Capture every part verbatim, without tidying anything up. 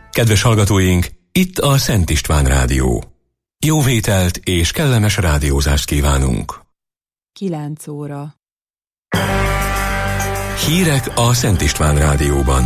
Kedves hallgatóink, itt a Szent István Rádió. Jó vételt és kellemes rádiózást kívánunk. kilenc óra. Hírek a Szent István Rádióban.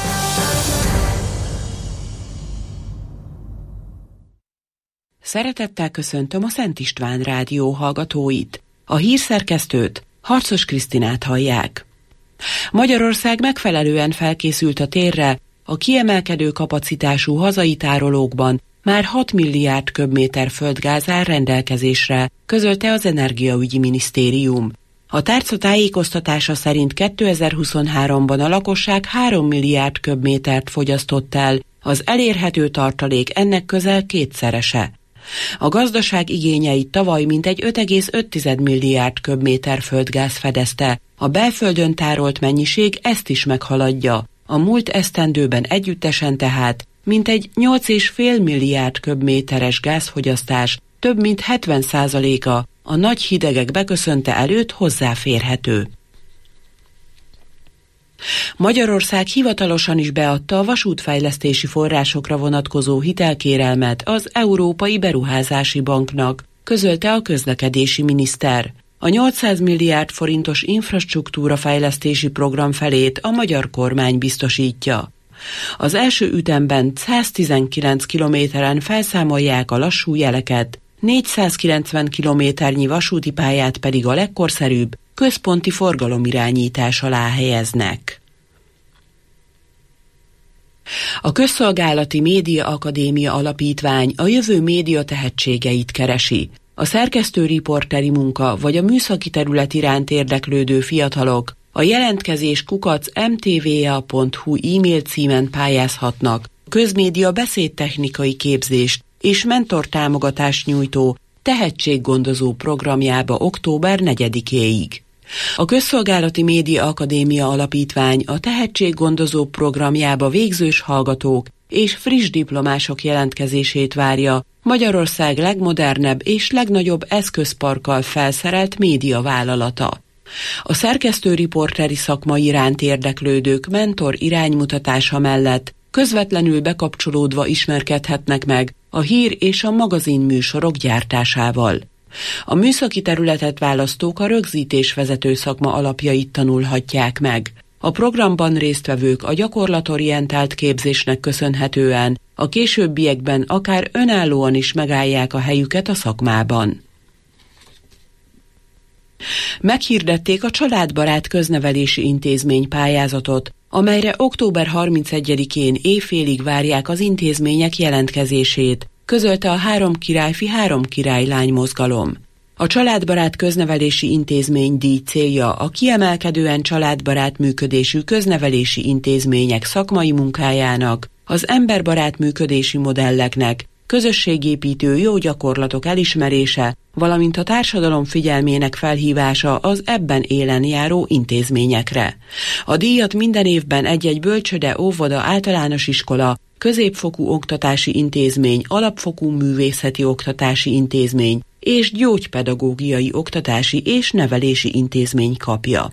Szeretettel köszöntöm a Szent István Rádió hallgatóit. A hírszerkesztőt, Harcos Krisztinát hallják. Magyarország megfelelően felkészült a térre, a kiemelkedő kapacitású hazai tárolókban már hat milliárd köbméter földgáz áll rendelkezésre, közölte az Energiaügyi Minisztérium. A tárca tájékoztatása szerint kétezer-huszonháromban a lakosság három milliárd köbmétert fogyasztott el, az elérhető tartalék ennek közel kétszerese. A gazdaság igényeit tavaly mintegy öt egész öt milliárd köbméter földgáz fedezte, a belföldön tárolt mennyiség ezt is meghaladja. A múlt esztendőben együttesen tehát mintegy nyolc egész öt milliárd köbméteres gázfogyasztás, több mint hetven százaléka a nagy hidegek beköszönte előtt hozzáférhető. Magyarország hivatalosan is beadta a vasútfejlesztési forrásokra vonatkozó hitelkérelmet az Európai Beruházási Banknak, közölte a közlekedési miniszter. A nyolcszáz milliárd forintos infrastruktúra fejlesztési program felét a magyar kormány biztosítja. Az első ütemben száztizenkilenc kilométeren felszámolják a lassú jeleket, négyszázkilencven kilométernyi vasúti pályát pedig a legkorszerűbb, központi forgalomirányítás alá helyeznek. A Közszolgálati Média Akadémia Alapítvány a jövő média tehetségeit keresi. A szerkesztő-riporteri munka vagy a műszaki terület iránt érdeklődő fiatalok a jelentkezés kukac em té vé á pont hú e-mail címen pályázhatnak közmédia beszédtechnikai képzést és mentortámogatást nyújtó tehetséggondozó programjába október negyedikéig. A Közszolgálati Média Akadémia Alapítvány a tehetséggondozó programjába végzős hallgatók és friss diplomások jelentkezését várja, Magyarország legmodernebb és legnagyobb eszközparkkal felszerelt médiavállalata. A szerkesztő-riporteri szakma iránt érdeklődők mentor iránymutatása mellett közvetlenül bekapcsolódva ismerkedhetnek meg a hír- és a magazin műsorok gyártásával. A műszaki területet választók a rögzítésvezető szakma alapjait tanulhatják meg. A programban résztvevők a gyakorlatorientált képzésnek köszönhetően a későbbiekben akár önállóan is megállják a helyüket a szakmában. Meghirdették a Családbarát Köznevelési Intézmény pályázatot, amelyre október harmincegyedikén éjfélig várják az intézmények jelentkezését, közölte a Három Királyfi Három Királylány mozgalom. A Családbarát Köznevelési Intézmény díj célja a kiemelkedően családbarát működésű köznevelési intézmények szakmai munkájának, az emberbarát működési modelleknek, közösségépítő jó gyakorlatok elismerése, valamint a társadalom figyelmének felhívása az ebben élen járó intézményekre. A díjat minden évben egy-egy bölcsőde, óvoda, általános iskola, középfokú oktatási intézmény, alapfokú művészeti oktatási intézmény és gyógypedagógiai oktatási és nevelési intézmény kapja.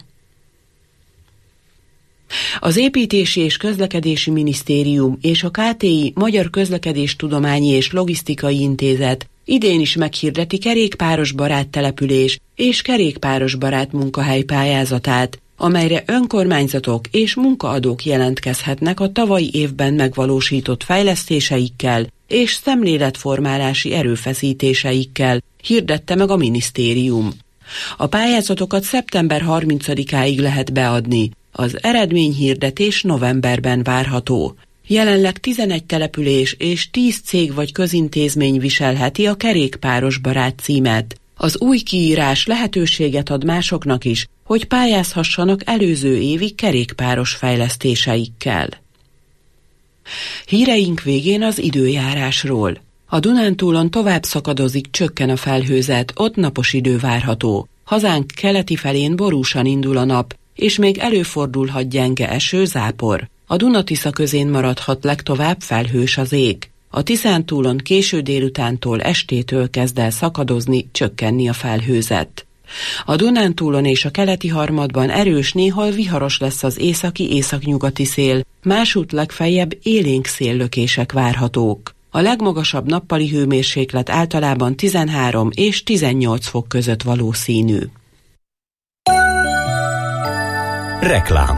Az Építési és Közlekedési Minisztérium és a ká té i Magyar Közlekedéstudományi és Logisztikai Intézet idén is meghirdeti kerékpárosbarát település és kerékpárosbarát munkahely pályázatát, amelyre önkormányzatok és munkaadók jelentkezhetnek a tavalyi évben megvalósított fejlesztéseikkel és szemléletformálási erőfeszítéseikkel, hirdette meg a minisztérium. A pályázatokat szeptember harmincadikáig lehet beadni, az eredményhirdetés novemberben várható. Jelenleg tizenegy település és tíz cég vagy közintézmény viselheti a kerékpárosbarát címet. Az új kiírás lehetőséget ad másoknak is, hogy pályázhassanak előző évi kerékpáros fejlesztéseikkel. Híreink végén az időjárásról. A Dunántúlon tovább szakadozik, csökken a felhőzet, ott napos idő várható. Hazánk keleti felén borúsan indul a nap, és még előfordulhat gyenge eső, zápor. A Duna-Tisza közén maradhat legtovább felhős az ég. A Tiszántúlon késő délutántól estétől kezd el szakadozni, csökkenni a felhőzet. A Dunántúlon és a keleti harmadban erős, néhol viharos lesz az északi-északnyugati szél, másút legfeljebb élénk széllökések várhatók. A legmagasabb nappali hőmérséklet általában tizenhárom és tizennyolc fok között valószínű. Reklám.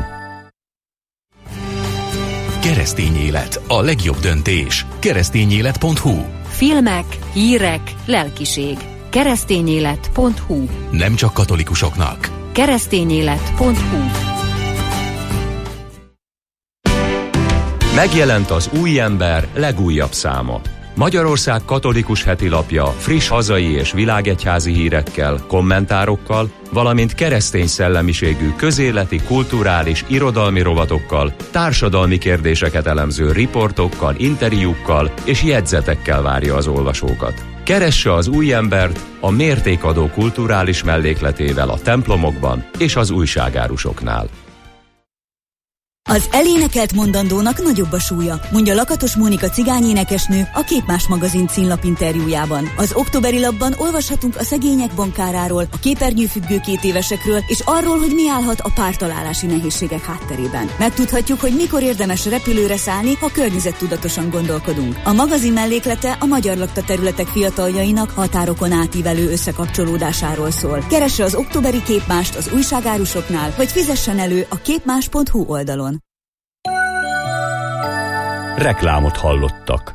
Keresztény élet, a legjobb döntés. keresztényélet pont hu. Filmek, hírek, lelkiség. keresztényélet pont hu. Nem csak katolikusoknak. keresztényélet pont hu. Megjelent az Új Ember legújabb száma. Magyarország katolikus hetilapja friss hazai és világegyházi hírekkel, kommentárokkal, valamint keresztény szellemiségű közéleti, kulturális, irodalmi rovatokkal, társadalmi kérdéseket elemző riportokkal, interjúkkal és jegyzetekkel várja az olvasókat. Keresse az Új Embert a mértékadó kulturális mellékletével a templomokban és az újságárusoknál. Az elénekelt mondandónak nagyobb a súlya, mondja Lakatos Mónika cigányénekesnő a Képmás magazin címlap interjújában. Az októberi lapban olvashatunk a szegények bankáráról, a képernyőfüggő két évesekről, és arról, hogy mi állhat a pártalálási nehézségek hátterében. Megtudhatjuk, hogy mikor érdemes repülőre szállni, ha környezettudatosan gondolkodunk. A magazin melléklete a magyar lakta területek fiataljainak határokon átívelő összekapcsolódásáról szól. Keresse az októberi Képmást az újságárusoknál, vagy fizessen elő a képmás pont hu oldalon. Reklámot hallottak.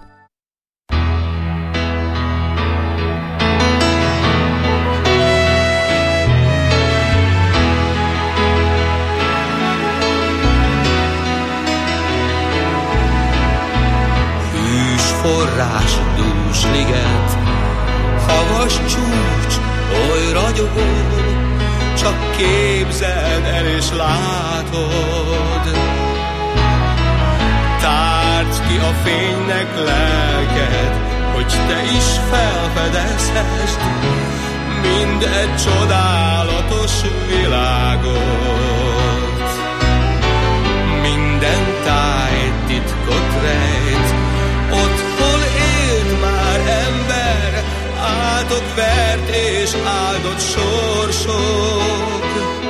Hűs forrás, dús liget, havas csúcs, oly ragyogó, csak képzeld el és látod. Tárd ki a fénynek lelked, hogy te is felfedezhesd mind egy csodálatos világot. Minden táj titkot rejt, ott hol élt már ember, áldott vert és áldott sorsok.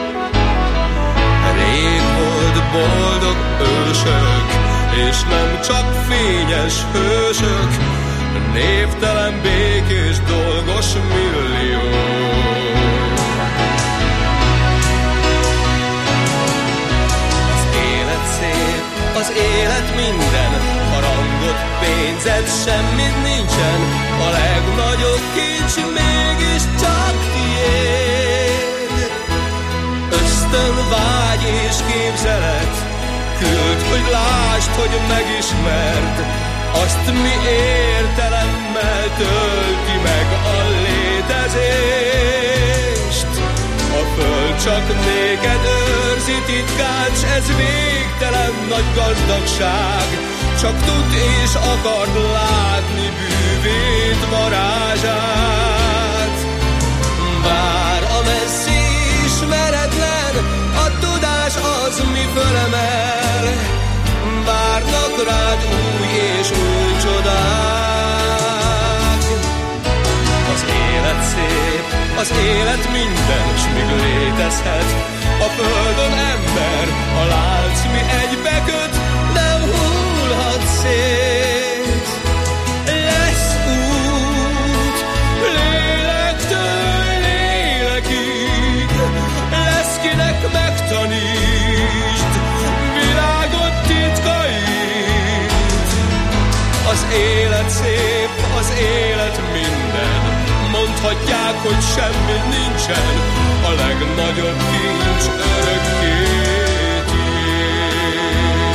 Rég volt boldog ősök, és nem csak fényes hősök, névtelen békés dolgos milliók. Az élet szép, az élet minden, harangot, pénzed, semmit nincsen, a legnagyobb kincs mégis csak tiéd. Ösztön, vágy és képzelet, küld, hogy lásd, hogy megismerd, azt mi értelemmel tölti meg a létezést. A föld csak néked őrzi titkát, s ez végtelen nagy gazdagság, csak tud és akard látni bűvét, varázsát. Bár a messzi ismeretlen, a tudás az mi fölemel, várnak rád új és új csodák. Az élet szép, az élet minden, s míg létezhet a földön ember, a lánc mi egybeköt, nem hullhat szét. Lesz út lélektől lélekig, lesz kinek megtanítsd világot titkait. Az élet szép, az élet minden, mondhatják, hogy semmi nincsen, a legnagyobb kincs örökké tiéd.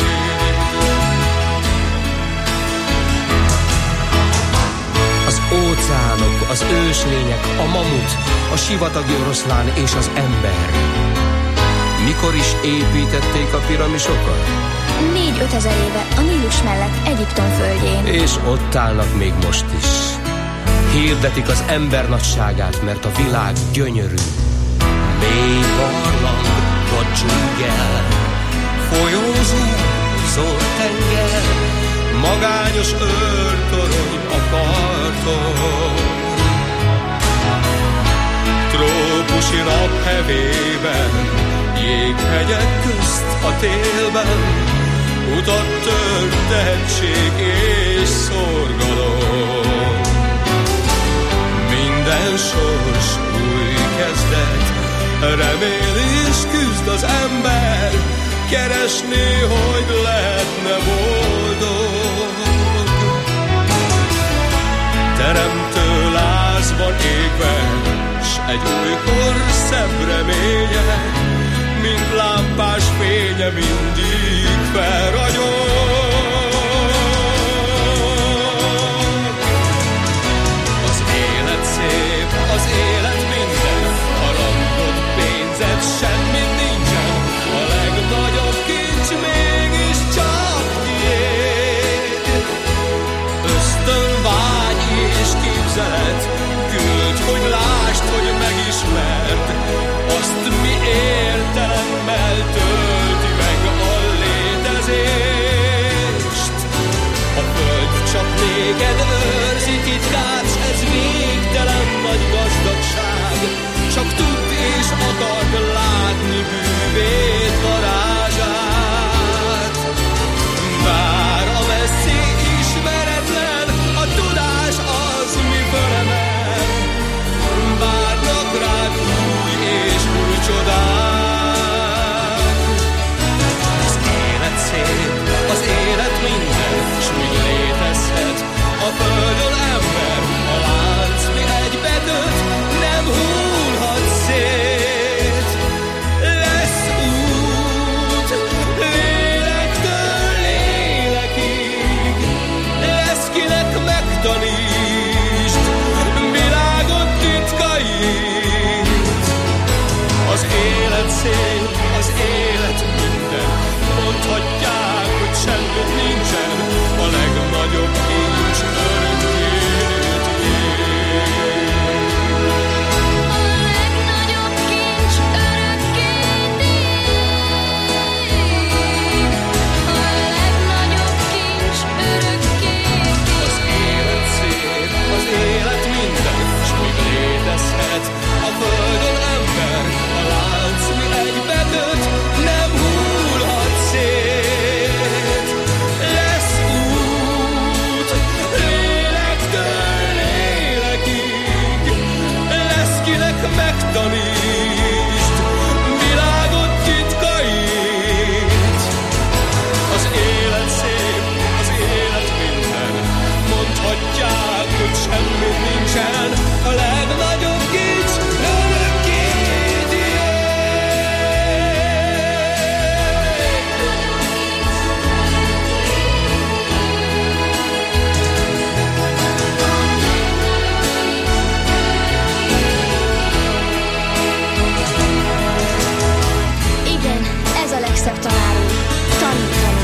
Az óceánok, az őslények, a mamut, a sivatagi oroszlán és az ember. Mikor is építették a piramisokat? Négy-ötezer éve a Nílus mellett Egyiptom földjén. És ott állnak még most is. Hirdetik az ember nagyságát, mert a világ gyönyörű. Mély barlang, vagy dzsungel, folyózó, zord tenger, magányos őrtorony a parton. Trópusi trópusi nap hevében, jéghegyek közt a télben, utat tör tehetség és szorgalom. Minden sors új kezdet, remél és küzd az ember, keresni, hogy lehetne boldog. Teremtő lázban égve, s egy újkor szebb reménye, mint lámpás fénye mindig felragyog. Az élet szép, az élet minden, harangod, pénzed, semmit nincsen, a legnagyobb kincs mégiscsak tiéd. Ösztön, vágy és képzelet, küld, hogy lásd, hogy megismerd, azt mi értelemmel tölti meg a létezést. A föld csak téged őrzi titkát, ez végtelen nagy gazdagság, csak tudd és akard látni bűvét, varázsát. Bár a messzi ismeretlen, a tudás az mi fölemel, várnak rád új és új csodák. Az élet szép, az élet minden, s míg létezhet a földön ember, a lánc mi egy bedönt, nem hullhat szét. Lesz út, lélektől lélekig, lesz kinek megtanítsd világot titkait. Az élet szép, az élet minden, mondhatják, hogy semmit nincsen, a legnagyobb kincs örökké tiéd. A legnagyobb kincs örökké tiéd. A legnagyobb kincs örökké tiéd. Az élet szép, az élet minden, s míg létezhet a földön ember, a lánc mi egy bedönt, nem hullhat szét. Lesz út, lélektől lélekig, lesz kinek megtanítsd világot titkait. Az élet szép, az élet minden, mondhatják, hogy semmit nincsen, a legnagyobb kincs örökké Igen, ez a legszebb tanárunk. Tanítani.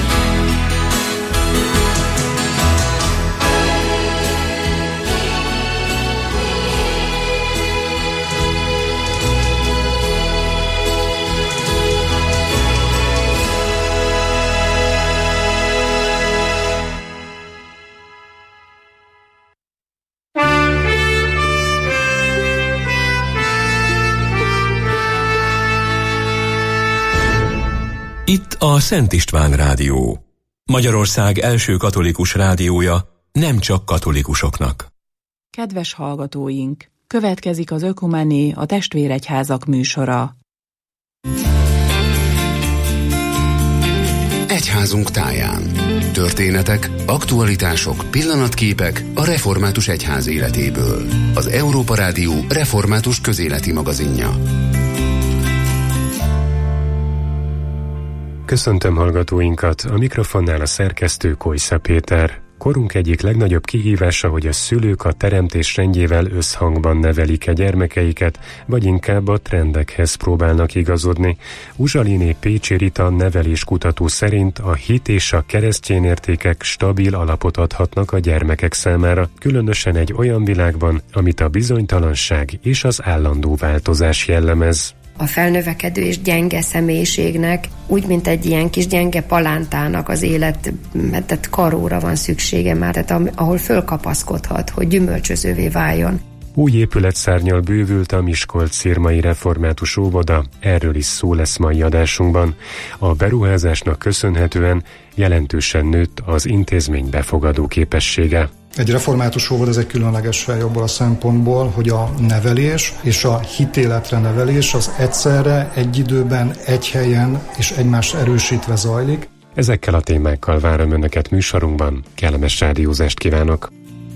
Itt a Szent István Rádió. Magyarország első katolikus rádiója, nem csak katolikusoknak. Kedves hallgatóink! Következik az Ökumené, a Testvéregyházak műsora. Egyházunk táján. Történetek, aktualitások, pillanatképek a református egyház életéből. Az Európa Rádió református közéleti magazinja. Köszöntöm hallgatóinkat, a mikrofonnál a szerkesztő Kojsza Péter. Korunk egyik legnagyobb kihívása, hogy a szülők a teremtés rendjével összhangban nevelik-e gyermekeiket, vagy inkább a trendekhez próbálnak igazodni. Uzsaliné Pécsi Rita neveléskutató szerint a hit és a keresztény értékek stabil alapot adhatnak a gyermekek számára, különösen egy olyan világban, amit a bizonytalanság és az állandó változás jellemez. A felnövekedő és gyenge személyiségnek, úgy, mint egy ilyen kis gyenge palántának az élet, tehát karóra van szüksége már, tehát ahol fölkapaszkodhat, hogy gyümölcsözővé váljon. Új épületszárnnyal bővült a Miskolc-Szirmai Református Óvoda, erről is szó lesz mai adásunkban. A beruházásnak köszönhetően jelentősen nőtt az intézmény befogadó képessége. Egy református óvoda ez egy különleges hely abból a szempontból, hogy a nevelés és a hitéletre nevelés az egyszerre, egy időben, egy helyen és egymást erősítve zajlik. Ezekkel a témákkal várom Önöket műsorunkban. Kellemes rádiózást kívánok!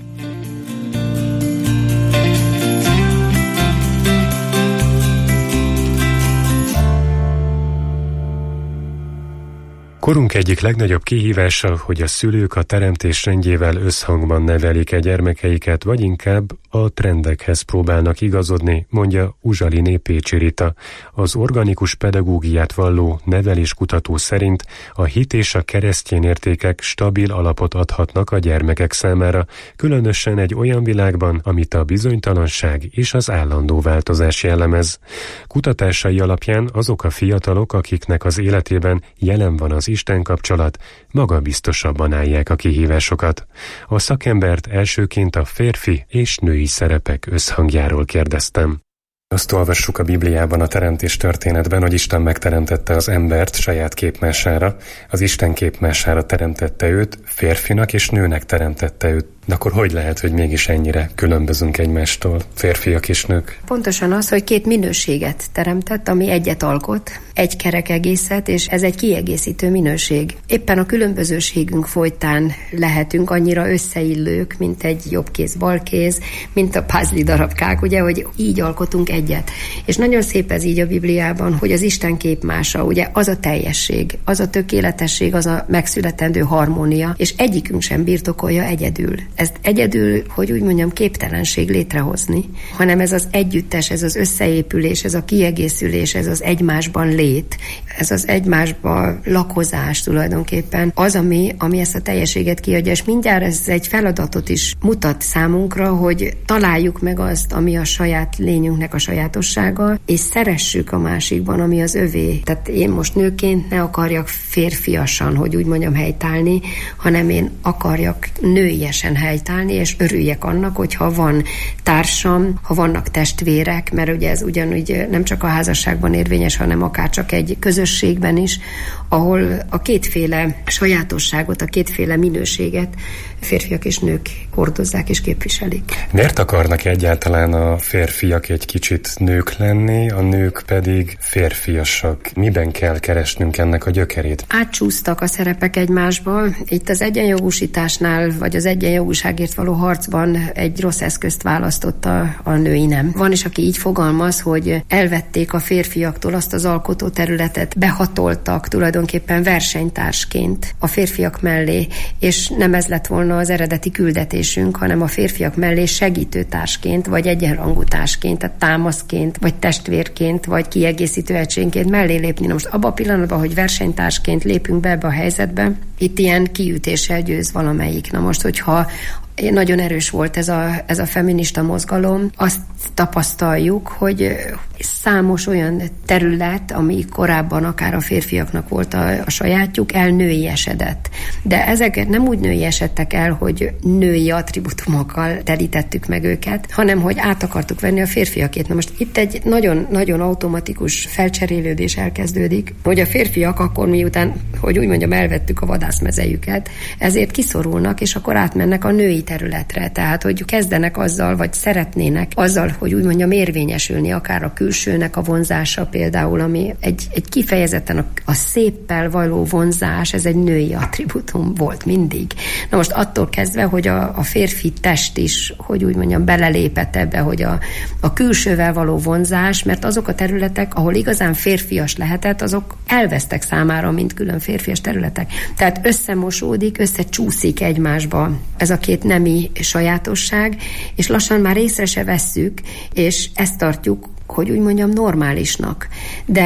Korunk egyik legnagyobb kihívása, hogy a szülők a teremtés rendjével összhangban nevelik-e gyermekeiket, vagy inkább a trendekhez próbálnak igazodni, mondja Uzsaliné Pécsi Rita. Az organikus pedagógiát valló neveléskutató szerint a hit és a keresztény értékek stabil alapot adhatnak a gyermekek számára, különösen egy olyan világban, amit a bizonytalanság és az állandó változás jellemez. Kutatásai alapján azok a fiatalok, akiknek az életében jelen van az Isten kapcsolat, magabiztosabban állják a kihívásokat. A szakembert elsőként a férfi és női szerepek összhangjáról kérdeztem. Azt olvassuk a Bibliában, a teremtés történetben, hogy Isten megteremtette az embert saját képmására, az Isten képmására teremtette őt, férfinak és nőnek teremtette őt. De akkor hogy lehet, hogy mégis ennyire különbözünk egymástól, férfiak és nők? Pontosan az, hogy két minőséget teremtett, ami egyet alkot, egy kerek egészet, és ez egy kiegészítő minőség. Éppen a különbözőségünk folytán lehetünk annyira összeillők, mint egy jobb kéz, bal kéz, mint a puzzle darabkák, ugye, hogy így alkotunk egyet. És nagyon szép ez így a Bibliában, hogy az Isten képmása, ugye, az a teljesség, az a tökéletesség, az a megszületendő harmónia, és egyikünk sem birtokolja egyedül. Ezt egyedül, hogy úgy mondjam, képtelenség létrehozni, hanem ez az együttes, ez az összeépülés, ez a kiegészülés, ez az egymásban lét, ez az egymásban lakozás tulajdonképpen az, ami, ami ezt a teljességet kiadja, és mindjárt ez egy feladatot is mutat számunkra, hogy találjuk meg azt, ami a saját lényünknek a sajátossága, és szeressük a másikban, ami az övé. Tehát én most nőként ne akarjak férfiasan, hogy úgy mondjam, helytállni, hanem én akarjak nőiesen helytállni, és örüljek annak, hogyha van társam, ha vannak testvérek, mert ugye ez ugyanúgy nem csak a házasságban érvényes, hanem akár csak egy közösségben is, ahol a kétféle sajátosságot, a kétféle minőséget férfiak és nők hordozzák és képviselik. Miért akarnak egyáltalán a férfiak egy kicsit nők lenni, a nők pedig férfiasak? Miben kell keresnünk ennek a gyökerét? Átcsúsztak a szerepek egymásba. Itt az egyenjogúsításnál, vagy az egyenjogúságért való harcban egy rossz eszközt választotta a női nem. Van is, aki így fogalmaz, hogy elvették a férfiaktól azt az alkotó területet, behatoltak tulajdonképpen versenytársként a férfiak mellé, és nem ez lett volna az eredeti küldetésünk, hanem a férfiak mellé segítőtársként, vagy egyenrangú társként, tehát támaszként, vagy testvérként, vagy kiegészítő egységként mellé lépni. Na most abban a pillanatban, hogy versenytársként lépünk be ebbe a helyzetbe, itt ilyen kiütéssel győz valamelyik. Na most, hogyha nagyon erős volt ez a, ez a feminista mozgalom, azt tapasztaljuk, hogy számos olyan terület, ami korábban akár a férfiaknak volt a, a sajátjuk, elnőiesedett. De ezeket nem úgy nőiesedtek el, hogy női attribútumokkal telítettük meg őket, hanem hogy át akartuk venni a férfiakét. Na most itt egy nagyon-nagyon automatikus felcserélődés elkezdődik, hogy a férfiak akkor miután, hogy úgy mondjam, elvettük a vadászmezejüket, ezért kiszorulnak, és akkor átmennek a női területre. Tehát, hogy kezdenek azzal, vagy szeretnének azzal, hogy úgy mondjam, érvényesülni, akár a külsőnek a vonzása például, ami egy, egy kifejezetten a, a széppel való vonzás, ez egy női attribútum volt mindig. Na most attól kezdve, hogy a, a férfi test is, hogy úgy mondjam, belelépett ebbe, hogy a, a külsővel való vonzás, mert azok a területek, ahol igazán férfias lehetett, azok elvesztek számára, mint külön férfias területek. Tehát összemosódik, összecsúszik egymásba ez a két nemi sajátosság, és lassan már észre se vesszük, és ezt tartjuk, hogy úgy mondjam, normálisnak. De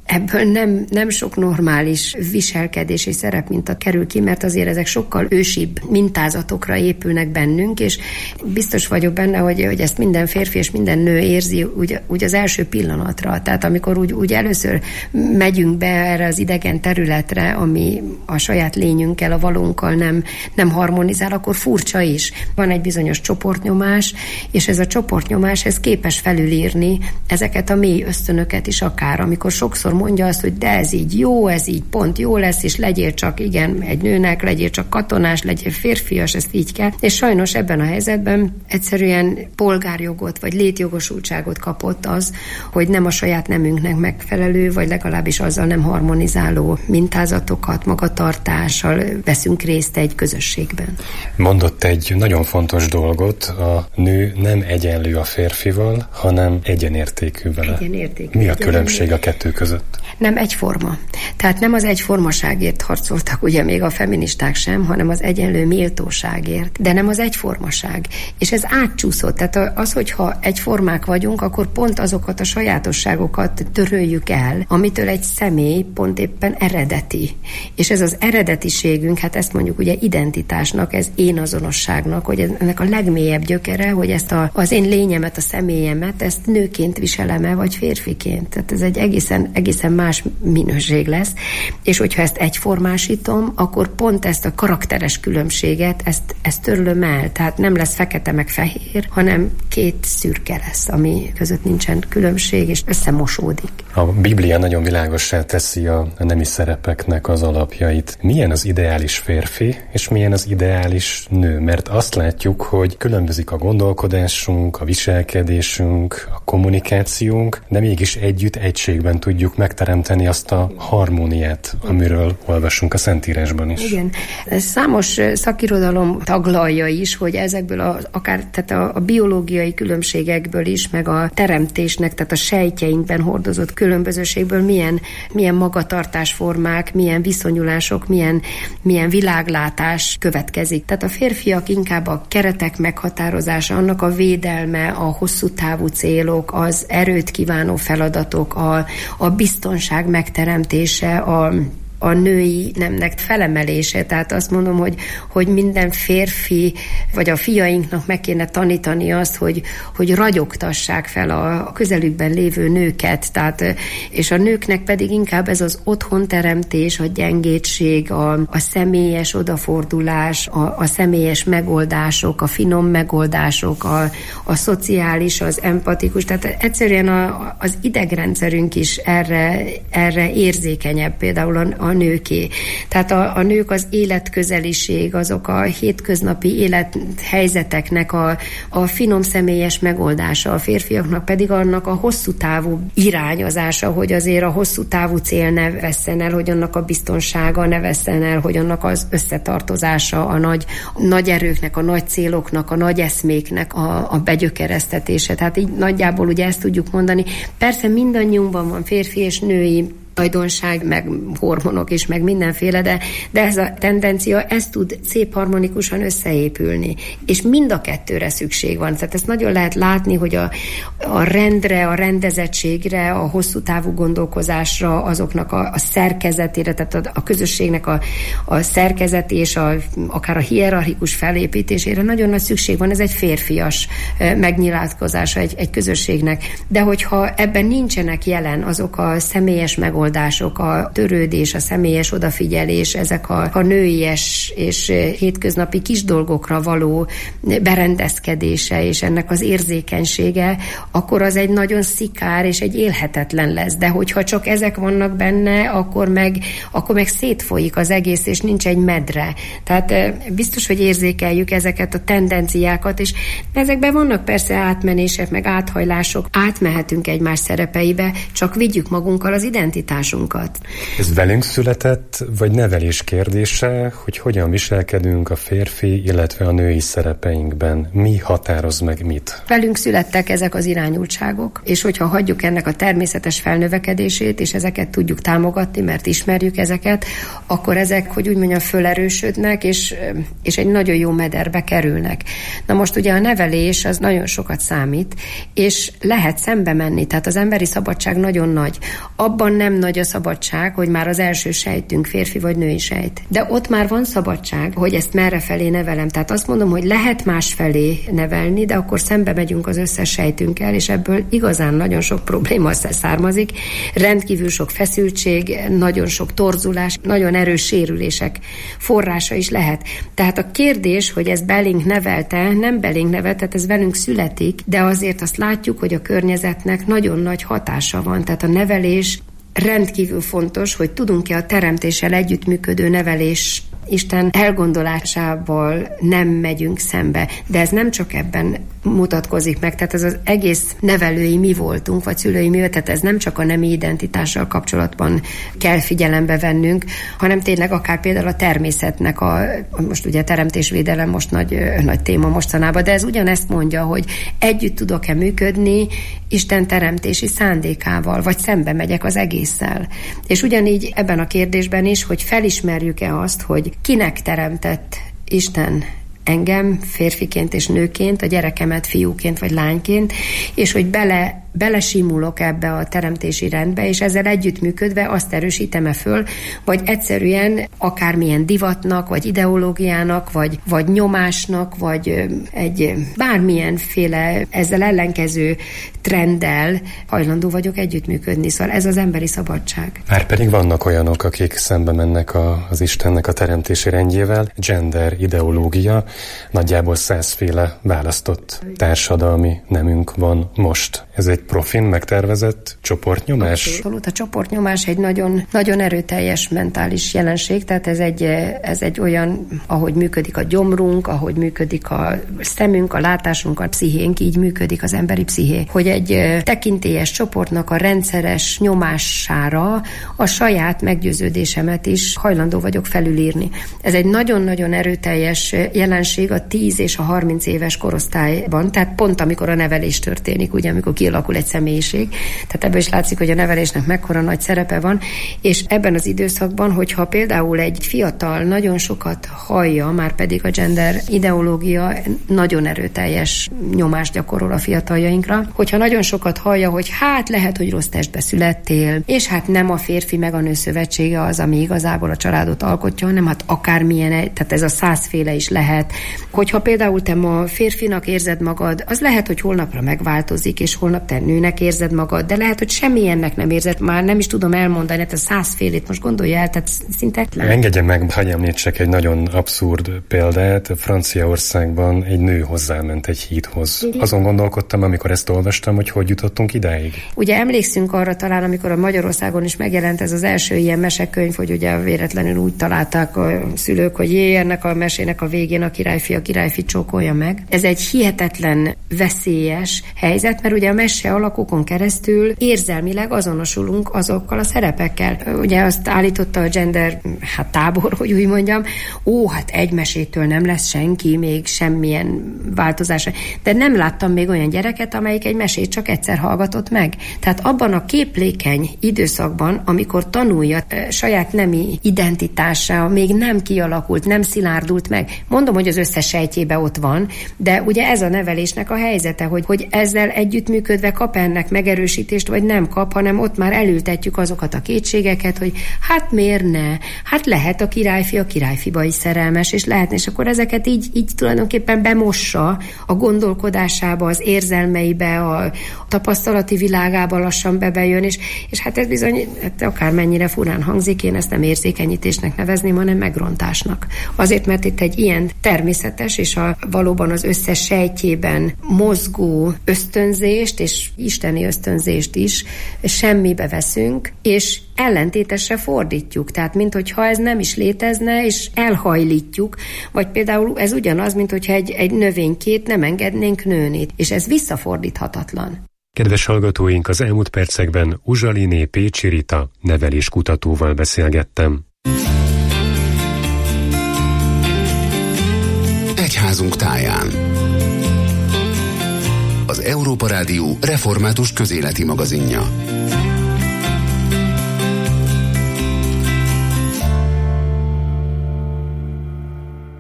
ebből nem, nem sok normális viselkedési szerep minta kerül ki, mert azért ezek sokkal ősibb mintázatokra épülnek bennünk, és biztos vagyok benne, hogy, hogy ezt minden férfi és minden nő érzi úgy, úgy az első pillanatra. Tehát amikor úgy, úgy először megyünk be erre az idegen területre, ami a saját lényünkkel, a valónkkal nem, nem harmonizál, akkor furcsa is. Van egy bizonyos csoportnyomás, és ez a csoportnyomás ez képes felülírni ezeket a mély ösztönöket is akár, amikor sokszor mondja azt, hogy de ez így jó, ez így pont jó lesz, és legyél csak, igen, egy nőnek, legyél csak katonás, legyél férfias, ezt így kell. És sajnos ebben a helyzetben egyszerűen polgárjogot, vagy létjogosultságot kapott az, hogy nem a saját nemünknek megfelelő, vagy legalábbis azzal nem harmonizáló mintázatokat, magatartással veszünk részt egy közösségben. Mondott egy nagyon fontos dolgot, a nő nem egyenlő a férfival, hanem egyenértékű vele. Egyenértékű. Mi a különbség a kettő között? Nem egyforma. Tehát nem az egyformaságért harcoltak ugye még a feministák sem, hanem az egyenlő méltóságért, de nem az egyformaság. És ez átcsúszott. Tehát az, hogyha egyformák vagyunk, akkor pont azokat a sajátosságokat töröljük el, amitől egy személy pont éppen eredeti. És ez az eredetiségünk, hát ezt mondjuk ugye identitásnak, ez én azonosságnak, hogy ennek a legmélyebb gyökere, hogy ezt a, az én lényemet, a személyemet, ezt nőként viselem-e, vagy férfiként. Tehát ez egy egészen, egészen más minőség lesz. És hogyha ezt egyformásítom, akkor pont ezt a karakteres különbséget, ezt, ezt törlöm el. Tehát nem lesz fekete meg fehér, hanem két szürke lesz, ami között nincsen különbség, és összemosódik. A Biblia nagyon világossá teszi a, a nemi szerepeknek az alapjait. Milyen az ideális férfi, és milyen az ideális nő? Mert azt látjuk, hogy különbözik a gondolkodásunk, a viselkedésünk, a kommunikációnk, de mégis együtt, egységben tudjuk megteremteni azt a harmóniát, amiről olvasunk a Szentírásban is. Igen. Számos szakirodalom taglalja is, hogy ezekből a, akár tehát a, a biológiai különbségekből is, meg a teremtésnek, tehát a sejtjeinkben hordozott különbözőségből milyen, milyen magatartásformák, milyen viszonyulások, milyen, milyen világlátás következik. Tehát a férfiak inkább a keretek meghatározása, annak a védelme, a hosszú távú célok, az erőt kívánó feladatok, a, a biztonság megteremtése, a a női nemnek felemelése. Tehát azt mondom, hogy, hogy minden férfi, vagy a fiainknak meg kéne tanítani azt, hogy, hogy ragyogtassák fel a közelükben lévő nőket. Tehát, és a nőknek pedig inkább ez az otthonteremtés, a gyengétség, a, a személyes odafordulás, a, a személyes megoldások, a finom megoldások, a, a szociális, az empatikus. Tehát egyszerűen a, az idegrendszerünk is erre, erre érzékenyebb, például a a nőké. Tehát a, a nők az életközeliség, azok a hétköznapi élethelyzeteknek a, a finom személyes megoldása, a férfiaknak pedig annak a hosszú távú irányozása, hogy azért a hosszú távú cél ne vesszen el, hogy annak a biztonsága ne vesszen el, hogy annak az összetartozása, a nagy, nagy erőknek, a nagy céloknak, a nagy eszméknek a, a begyökeresztetése. Tehát így nagyjából ugye ezt tudjuk mondani. Persze mindannyiunkban van férfi és női tulajdonság, meg hormonok is, meg mindenféle, de, de ez a tendencia, ez tud szép harmonikusan összeépülni. És mind a kettőre szükség van. Tehát ezt nagyon lehet látni, hogy a, a rendre, a rendezettségre, a hosszú távú gondolkozásra, azoknak a, a szerkezetére, tehát a, a közösségnek a, a szerkezet és a, akár a hierarchikus felépítésére nagyon nagy szükség van. Ez egy férfias megnyilatkozása egy, egy közösségnek. De hogyha ebben nincsenek jelen azok a személyes megoldások, a törődés, a személyes odafigyelés, ezek a, a nőies és hétköznapi kis dolgokra való berendezkedése és ennek az érzékenysége, akkor az egy nagyon szikár és egy élhetetlen lesz. De hogyha csak ezek vannak benne, akkor meg, akkor meg szétfolyik az egész, és nincs egy medre. Tehát biztos, hogy érzékeljük ezeket a tendenciákat, és ezekben vannak persze átmenések, meg áthajlások. Átmehetünk egymás szerepeibe, csak vigyük magunkkal az identitást. Ez velünk született, vagy nevelés kérdése, hogy hogyan viselkedünk a férfi, illetve a női szerepeinkben? Mi határoz meg mit? Velünk születtek ezek az irányultságok, és hogyha hagyjuk ennek a természetes felnövekedését, és ezeket tudjuk támogatni, mert ismerjük ezeket, akkor ezek, hogy úgy mondjam, fölerősödnek, és, és egy nagyon jó mederbe kerülnek. Na most ugye a nevelés az nagyon sokat számít, és lehet szembe menni, tehát az emberi szabadság nagyon nagy. Abban nem nagy a szabadság, hogy már az első sejtünk férfi vagy női sejt. De ott már van szabadság, hogy ezt merre felé nevelem. Tehát azt mondom, hogy lehet más felé nevelni, de akkor szembe megyünk az összes sejtünkkel, és ebből igazán nagyon sok probléma származik. Rendkívül sok feszültség, nagyon sok torzulás, nagyon erős sérülések forrása is lehet. Tehát a kérdés, hogy ez belénk nevelte, nem belénk nevelte, tehát ez velünk születik, de azért azt látjuk, hogy a környezetnek nagyon nagy hatása van. Tehát a nevelés rendkívül fontos, hogy tudunk-e a teremtéssel együttműködő nevelés Isten elgondolásával nem megyünk szembe. De ez nem csak ebben mutatkozik meg, tehát ez az egész nevelői mi voltunk, vagy szülői mi, tehát ez nem csak a nemi identitással kapcsolatban kell figyelembe vennünk, hanem tényleg akár például a természetnek a, most ugye teremtésvédelem most nagy, nagy téma mostanában, de ez ugyanezt mondja, hogy együtt tudok-e működni Isten teremtési szándékával, vagy szembe megyek az egésszel. És ugyanígy ebben a kérdésben is, hogy felismerjük-e azt, hogy kinek teremtett Isten engem férfiként és nőként, a gyerekemet fiúként vagy lányként, és hogy bele, belesimulok ebbe a teremtési rendbe, és ezzel együttműködve azt erősítem-e föl, vagy egyszerűen akármilyen divatnak, vagy ideológiának, vagy, vagy nyomásnak, vagy egy bármilyenféle ezzel ellenkező trenddel hajlandó vagyok együttműködni. Szóval ez az emberi szabadság. Már pedig vannak olyanok, akik szembe mennek a, az Istennek a teremtési rendjével. Gender ideológia, nagyjából százféle választott társadalmi nemünk van most. Ez egy profin megtervezett csoportnyomás? Abszolút, a csoportnyomás egy nagyon, nagyon erőteljes mentális jelenség, tehát ez egy, ez egy olyan, ahogy működik a gyomrunk, ahogy működik a szemünk, a látásunk, a pszichénk, így működik az emberi psziché, hogy egy tekintélyes csoportnak a rendszeres nyomására a saját meggyőződésemet is hajlandó vagyok felülírni. Ez egy nagyon-nagyon erőteljes jelenség a tíz és a harminc éves korosztályban, tehát pont amikor a nevelés történik, ugye, amikor kialakul egy személyiség. Tehát ebből is látszik, hogy a nevelésnek mekkora nagy szerepe van, és ebben az időszakban, hogyha például egy fiatal nagyon sokat hallja, már pedig a gender ideológia nagyon erőteljes nyomást gyakorol a fiataljainkra, hogyha nagyon sokat hallja, hogy hát lehet, hogy rossz testbe születtél, és hát nem a férfi meg a nő szövetsége az, ami igazából a családot alkotja, hanem hát akármilyen, tehát ez a százféle is lehet. Hogyha például te ma férfinak érzed magad, az lehet, hogy holnapra megváltozik, és holnap te nőnek érzed magad, de lehet, hogy semmilyennek nem érzed, már nem is tudom elmondani, hát a százfélét most gondolja el, tehát szinte... Engedje meg, hogy említsek egy nagyon abszurd példát. Franciaországban egy nő hozzáment egy hídhoz. Azon gondolkodtam, amikor ezt olvastam, hogy hogy jutottunk idáig. Ugye emlékszünk arra talán, amikor a Magyarországon is megjelent ez az első ilyen mesekönyv, hogy ugye véletlenül úgy találták a szülők, hogy jé, ennek a mesének a végén a királyfi a királyfi csókolja meg. Ez egy hihetetlen veszélyes helyzet, mert ugye a mese alakokon keresztül érzelmileg azonosulunk azokkal a szerepekkel. Ugye azt állította a gender hát tábor, hogy úgy mondjam, ó, hát egy mesétől nem lesz senki, még semmilyen változás. De nem láttam még olyan gyereket, amelyik egy mesét csak egyszer hallgatott meg. Tehát abban a képlékeny időszakban, amikor tanulja e, saját nemi identitása, még nem kialakult, nem szilárdult meg. Mondom, hogy az összes sejtjében ott van, de ugye ez a nevelésnek a helyzete, hogy, hogy ezzel együttműködve kap ennek megerősítést, vagy nem kap, hanem ott már elültetjük azokat a kétségeket, hogy hát miért ne? Hát lehet a királyfi a királyfiba is szerelmes, és lehetne, és akkor ezeket így, így tulajdonképpen bemossa a gondolkodásába, az érzelmeibe, a tapasztalati világába lassan bebejön, és, és hát ez bizony, hát akármennyire furán hangzik, én ezt nem érzékenyítésnek nevezném, hanem megrontásnak. Azért, mert itt egy ilyen természetes, és a, valóban az összes sejtjében mozgó ösztönzést, és isteni ösztönzést is semmibe veszünk, és ellentétesre fordítjuk. Tehát, minthogyha ez nem is létezne, és elhajlítjuk, vagy például ez ugyanaz, minthogyha egy, egy növénykét nem engednénk nőni, és ez visszafordíthatatlan. Kedves hallgatóink, az elmúlt percekben Uzsaliné Pécsi Rita neveléskutatóval beszélgettem. Egyházunk táján. Az Európa Rádió református közéleti magazinja.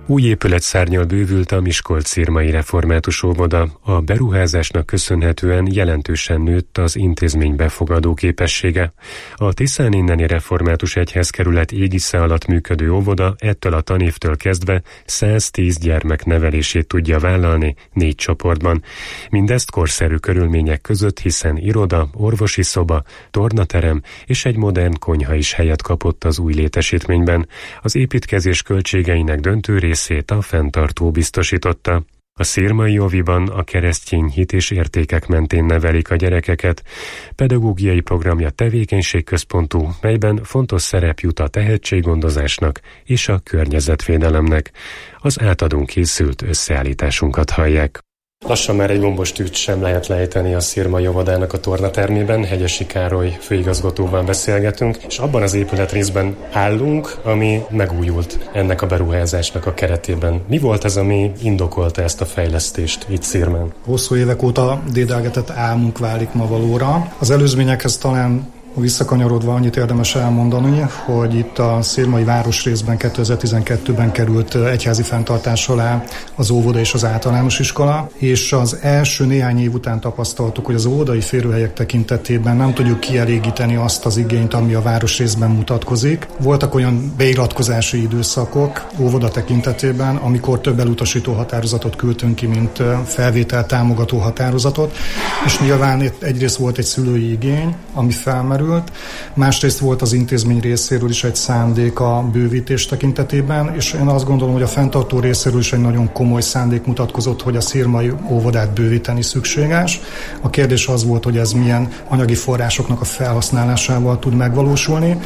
Új épületszárnnyal bővült a Miskolc-Szirmai Református Óvoda. A beruházásnak köszönhetően jelentősen nőtt az intézmény befogadó képessége. A Tiszán inneni Református Egyházkerület égisze alatt működő óvoda ettől a tanévtől kezdve száztíz gyermek nevelését tudja vállalni négy csoportban. Mindezt korszerű körülmények között, hiszen iroda, orvosi szoba, tornaterem és egy modern konyha is helyet kapott az új létesítményben. Az építkezés költségeinek döntő részét a fenntartó biztosította. A szirmai óviban a keresztény hit és értékek mentén nevelik a gyerekeket. Pedagógiai programja tevékenységközpontú, melyben fontos szerep jut a tehetséggondozásnak és a környezetvédelemnek. Az átadón készült összeállításunkat hallják. Lassan már egy gombostűt sem lehet lejteni a Szirmai óvodának a tornatermében. Hegyesi Károly főigazgatóval beszélgetünk, és abban az épületrészben állunk, ami megújult ennek a beruházásnak a keretében. Mi volt ez, ami indokolta ezt a fejlesztést itt Szirmán? Hosszú évek óta dédelgetett álmunk válik ma valóra. Az előzményekhez talán visszakanyarodva annyit érdemes elmondani, hogy itt a szirmai városrészben kétezer-tizenkettőben került egyházi fenntartás alá az óvoda és az általános iskola, és az első néhány év után tapasztaltuk, hogy az óvodai férőhelyek tekintetében nem tudjuk kielégíteni azt az igényt, ami a városrészben mutatkozik. Voltak olyan beiratkozási időszakok óvoda tekintetében, amikor több elutasító határozatot küldtünk ki, mint felvétel támogató határozatot, és nyilván itt egyrészt volt egy szülői igény, ami felmerült, másrészt volt az intézmény részéről is egy szándék a bővítés tekintetében, és én azt gondolom, hogy a fenntartó részéről is egy nagyon komoly szándék mutatkozott, hogy a szirmai óvodát bővíteni szükséges. A kérdés az volt, hogy ez milyen anyagi forrásoknak a felhasználásával tud megvalósulni.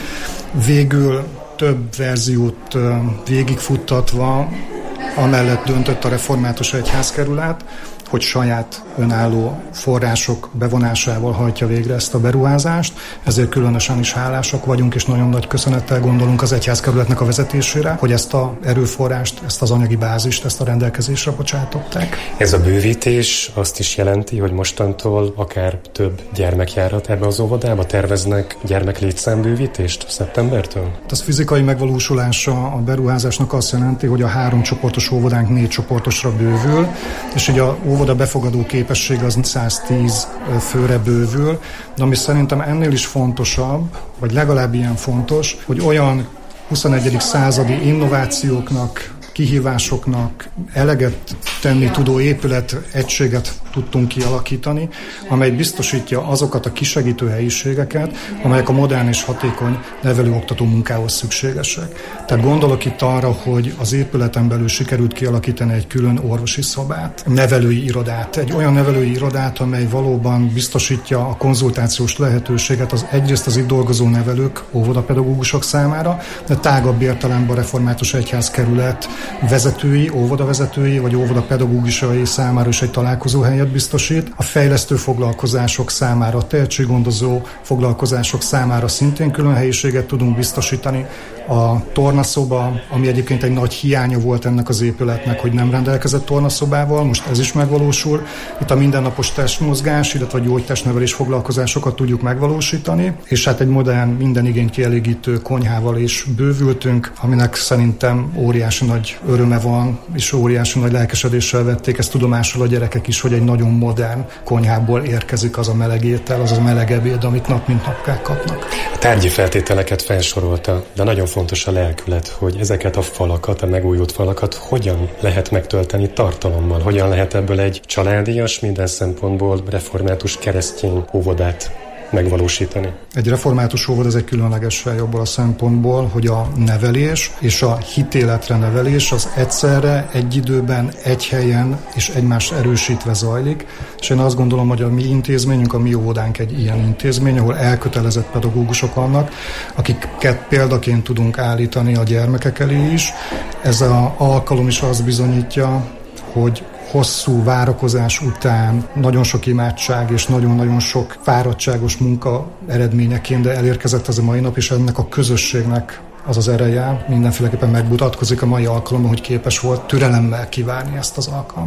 Végül több verziót végigfuttatva amellett döntött a Református Egyházkerület, hogy saját önálló források bevonásával hajtja végre ezt a beruházást. Ezért különösen is hálásak vagyunk, és nagyon nagy köszönettel gondolunk az egyházkerületnek a vezetésére, hogy ezt az erőforrást, ezt az anyagi bázist, ezt a rendelkezésre bocsátották. Ez a bővítés azt is jelenti, hogy mostantól akár több gyermek járhat ebbe az óvodába? Terveznek gyermek létszámbővítést szeptembertől? Az fizikai megvalósulása a beruházásnak azt jelenti, hogy a három csoportos óvodánk négy csoportosra bővül, és így a óvoda befogadó képesség az száztíz főre bővül, de ami szerintem ennél is fontosabb, vagy legalább ilyen fontos, hogy olyan huszonegyedik századi innovációknak, kihívásoknak eleget tenni tudó épület egységet tudtunk kialakítani, amely biztosítja azokat a kisegítő helyiségeket, amelyek a modern és hatékony nevelő-oktató munkához szükségesek. Tehát gondolok itt arra, hogy az épületen belül sikerült kialakítani egy külön orvosi szobát, nevelői irodát, egy olyan nevelői irodát, amely valóban biztosítja a konzultációs lehetőséget az egyrészt az itt dolgozó nevelők, óvodapedagógusok számára, de tágabb értelemben a Református Egyházkerület vezetői, óvodavezetői vagy óvodapedagógusai számára is egy találkozóhelyet biztosít. A fejlesztő foglalkozások számára, a tehetséggondozó foglalkozások számára szintén külön helyiséget tudunk biztosítani. A tornaszoba, ami egyébként egy nagy hiánya volt ennek az épületnek, hogy nem rendelkezett tornaszobával, most ez is megvalósul. Itt a mindennapos testmozgás, illetve a gyógytestnevelés foglalkozásokat tudjuk megvalósítani, és hát egy modern, minden igényt kielégítő konyhával is bővültünk, aminek szerintem óriási nagy öröme van, és óriási nagy lelkesedéssel vették ezt tudomásul a gyerekek is, hogy egy nagyon modern konyhából érkezik az a meleg étel, az a meleg ebéd, amit nap mint nap kapnak. A tárgyi feltételeket felsorolta, de nagyon fontos a lelkület, hogy ezeket a falakat, a megújult falakat hogyan lehet megtölteni tartalommal, hogyan lehet ebből egy családias, minden szempontból református keresztény óvodát megvalósítani. Egy református óvoda ez egy különleges hely abból a szempontból, hogy a nevelés és a hitéletre nevelés az egyszerre, egy időben, egy helyen és egymást erősítve zajlik, és én azt gondolom, hogy a mi intézményünk, a mi óvodánk egy ilyen intézmény, ahol elkötelezett pedagógusok vannak, akiket példaként tudunk állítani a gyermekek elé is. Ez az alkalom is azt bizonyítja, hogy hosszú várakozás után nagyon sok imádság és nagyon-nagyon sok fáradtságos munka eredményeként, de elérkezett az a mai nap, és ennek a közösségnek az az ereje mindenféleképpen megmutatkozik a mai alkalommal, hogy képes volt türelemmel kivárni ezt az alkalmat.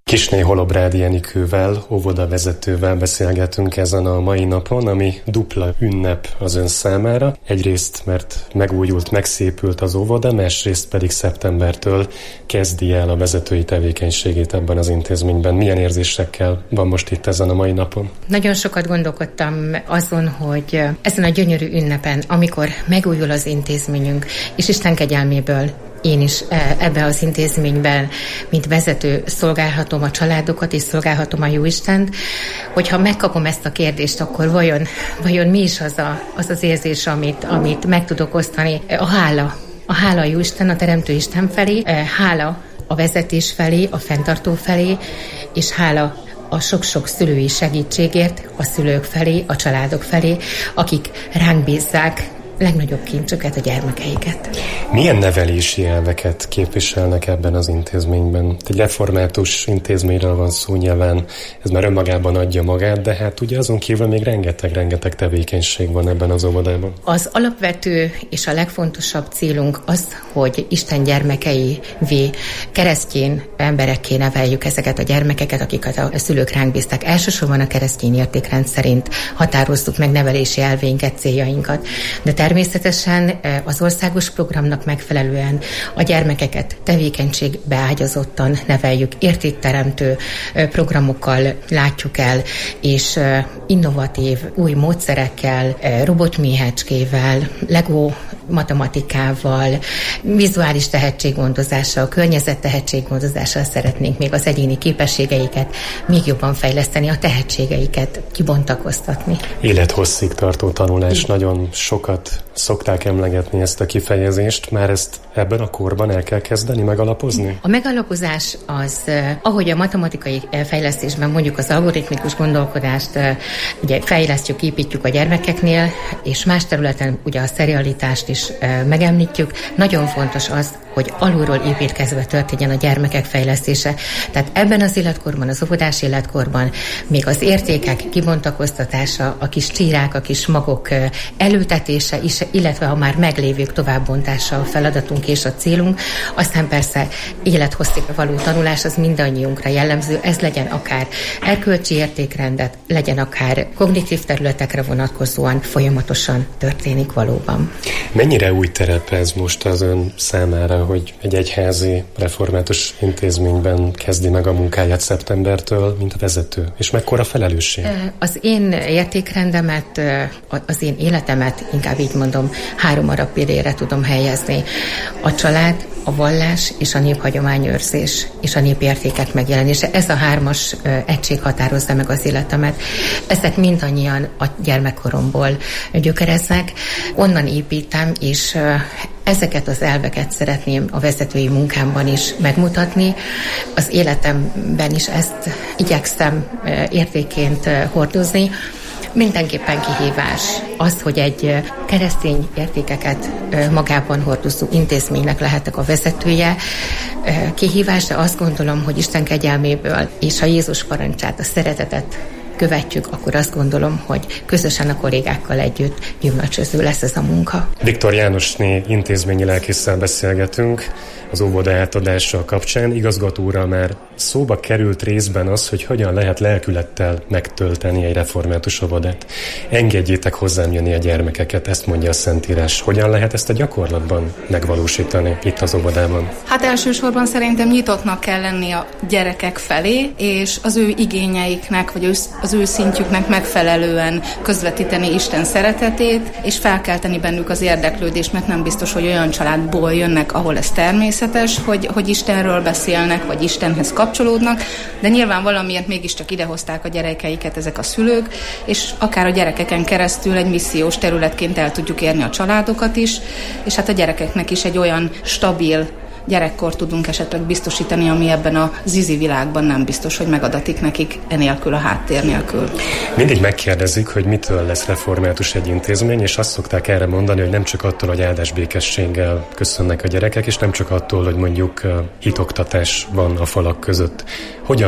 Kissné Holobrádi Enikővel, óvodavezetővel beszélgetünk ezen a mai napon, ami dupla ünnep az ön számára. Egyrészt, mert megújult, megszépült az óvoda, másrészt pedig szeptembertől kezdi el a vezetői tevékenységét ebben az intézményben. Milyen érzésekkel van most itt ezen a mai napon? Nagyon sokat gondolkodtam azon, hogy ezen a gyönyörű ünnepen, amikor megújul az intézményünk, és Isten kegyelméből én is ebbe az intézményben, mint vezető szolgálhatom a családokat, és szolgálhatom a Jóistent, hogyha megkapom ezt a kérdést, akkor vajon, vajon mi is az, a, az az érzés, amit, amit meg tudok osztani? A hála. A hála a Jóisten, a Teremtő Isten felé, hála a vezetés felé, a fenntartó felé, és hála a sok-sok szülői segítségért a szülők felé, a családok felé, akik ránk bízzák legnagyobb kincsüket, a gyermekeiket. Milyen nevelési elveket képviselnek ebben az intézményben? Egy református intézményről van szó, nyilván ez már önmagában adja magát, de hát ugye azon kívül még rengeteg-rengeteg tevékenység van ebben az óvodában. Az alapvető és a legfontosabb célunk az, hogy Isten gyermekeivé, keresztény emberekké neveljük ezeket a gyermekeket, akiket a szülők ránk bíztak. Elsősorban a keresztény értékrend szerint határozzuk meg nevelési elveinket, céljainkat. De természetesen az országos programnak megfelelően a gyermekeket tevékenységbe ágyazottan neveljük, értékteremtő programokkal látjuk el, és innovatív új módszerekkel, robotméhecskével, Lego matematikával, vizuális tehetséggondozással, környezet tehetséggondozással szeretnénk még az egyéni képességeiket még jobban fejleszteni, a tehetségeiket kibontakoztatni. Élethosszig tartó tanulás, igen. Nagyon sokat szokták emlegetni ezt a kifejezést, már ezt ebben a korban el kell kezdeni megalapozni? A megalapozás az, ahogy a matematikai fejlesztésben mondjuk az algoritmikus gondolkodást ugye fejlesztjük, építjük a gyermekeknél, és más területen ugye a szerialitást is megemlítjük. Nagyon fontos az, hogy alulról építkezve történjen a gyermekek fejlesztése. Tehát ebben az életkorban, az óvodás életkorban még az értékek kibontakoztatása, a kis csírák, a kis magok elültetése is, illetve a már meglévők továbbontása a feladatunk és a célunk. Aztán persze élethosszig való tanulás az mindannyiunkra jellemző, ez legyen akár erkölcsi értékrendet, legyen akár kognitív területekre vonatkozóan folyamatosan történik valóban. Mennyire új terep ez most az ön számára, hogy egy egyházi református intézményben kezdi meg a munkáját szeptembertől, mint vezető? És mekkora felelősség? Az én értékrendemet, az én életemet, inkább így mondom, három alapillére tudom helyezni. A család, a vallás és a néphagyományőrzés és a népértékek megjelenése. Ez a hármas egység határozza meg az életemet. Ezek mindannyian a gyermekkoromból gyökereznek. Onnan építem, és ezeket az elveket szeretném a vezetői munkámban is megmutatni. Az életemben is ezt igyekszem értékként hordozni. Mindenképpen kihívás az, hogy egy keresztény értékeket magában hordozó intézménynek lehetek a vezetője. Kihívás, de azt gondolom, hogy Isten kegyelméből és a Jézus parancsát, a szeretetet követjük, akkor azt gondolom, hogy közösen a kollégákkal együtt gyümölcsöző lesz ez a munka. Viktor Jánosné intézményi lelkésszel beszélgetünk az óvoda átadása kapcsán. Igazgató úrral már szóba került részben az, hogy hogyan lehet lelkülettel megtölteni egy református óvodát. Engedjétek hozzám jönni a gyermekeket, ezt mondja a Szentírás. Hogyan lehet ezt a gyakorlatban megvalósítani itt az óvodában? Hát elsősorban szerintem nyitottnak kell lenni a gyerekek felé, és az ő igényeiknek, vagy az ő szintjüknek megfelelően közvetíteni Isten szeretetét, és felkelteni bennük az érdeklődést, mert nem biztos, hogy olyan családból jönnek, ahol ez természetes, hogy, hogy Istenről beszélnek, vagy Istenhez kapcsolódnak, de nyilván valamiért mégiscsak idehozták a gyerekeiket ezek a szülők, és akár a gyerekeken keresztül egy missziós területként el tudjuk érni a családokat is, és hát a gyerekeknek is egy olyan stabil gyerekkor tudunk esetleg biztosítani, ami ebben a zizi világban nem biztos, hogy megadatik nekik enélkül, a háttér nélkül. Mindig megkérdezik, hogy mitől lesz református egy intézmény, és azt szokták erre mondani, hogy nem csak attól, hogy áldásbékességgel köszönnek a gyerekek, és nem csak attól, hogy mondjuk hitoktatás van a falak között. Hogyan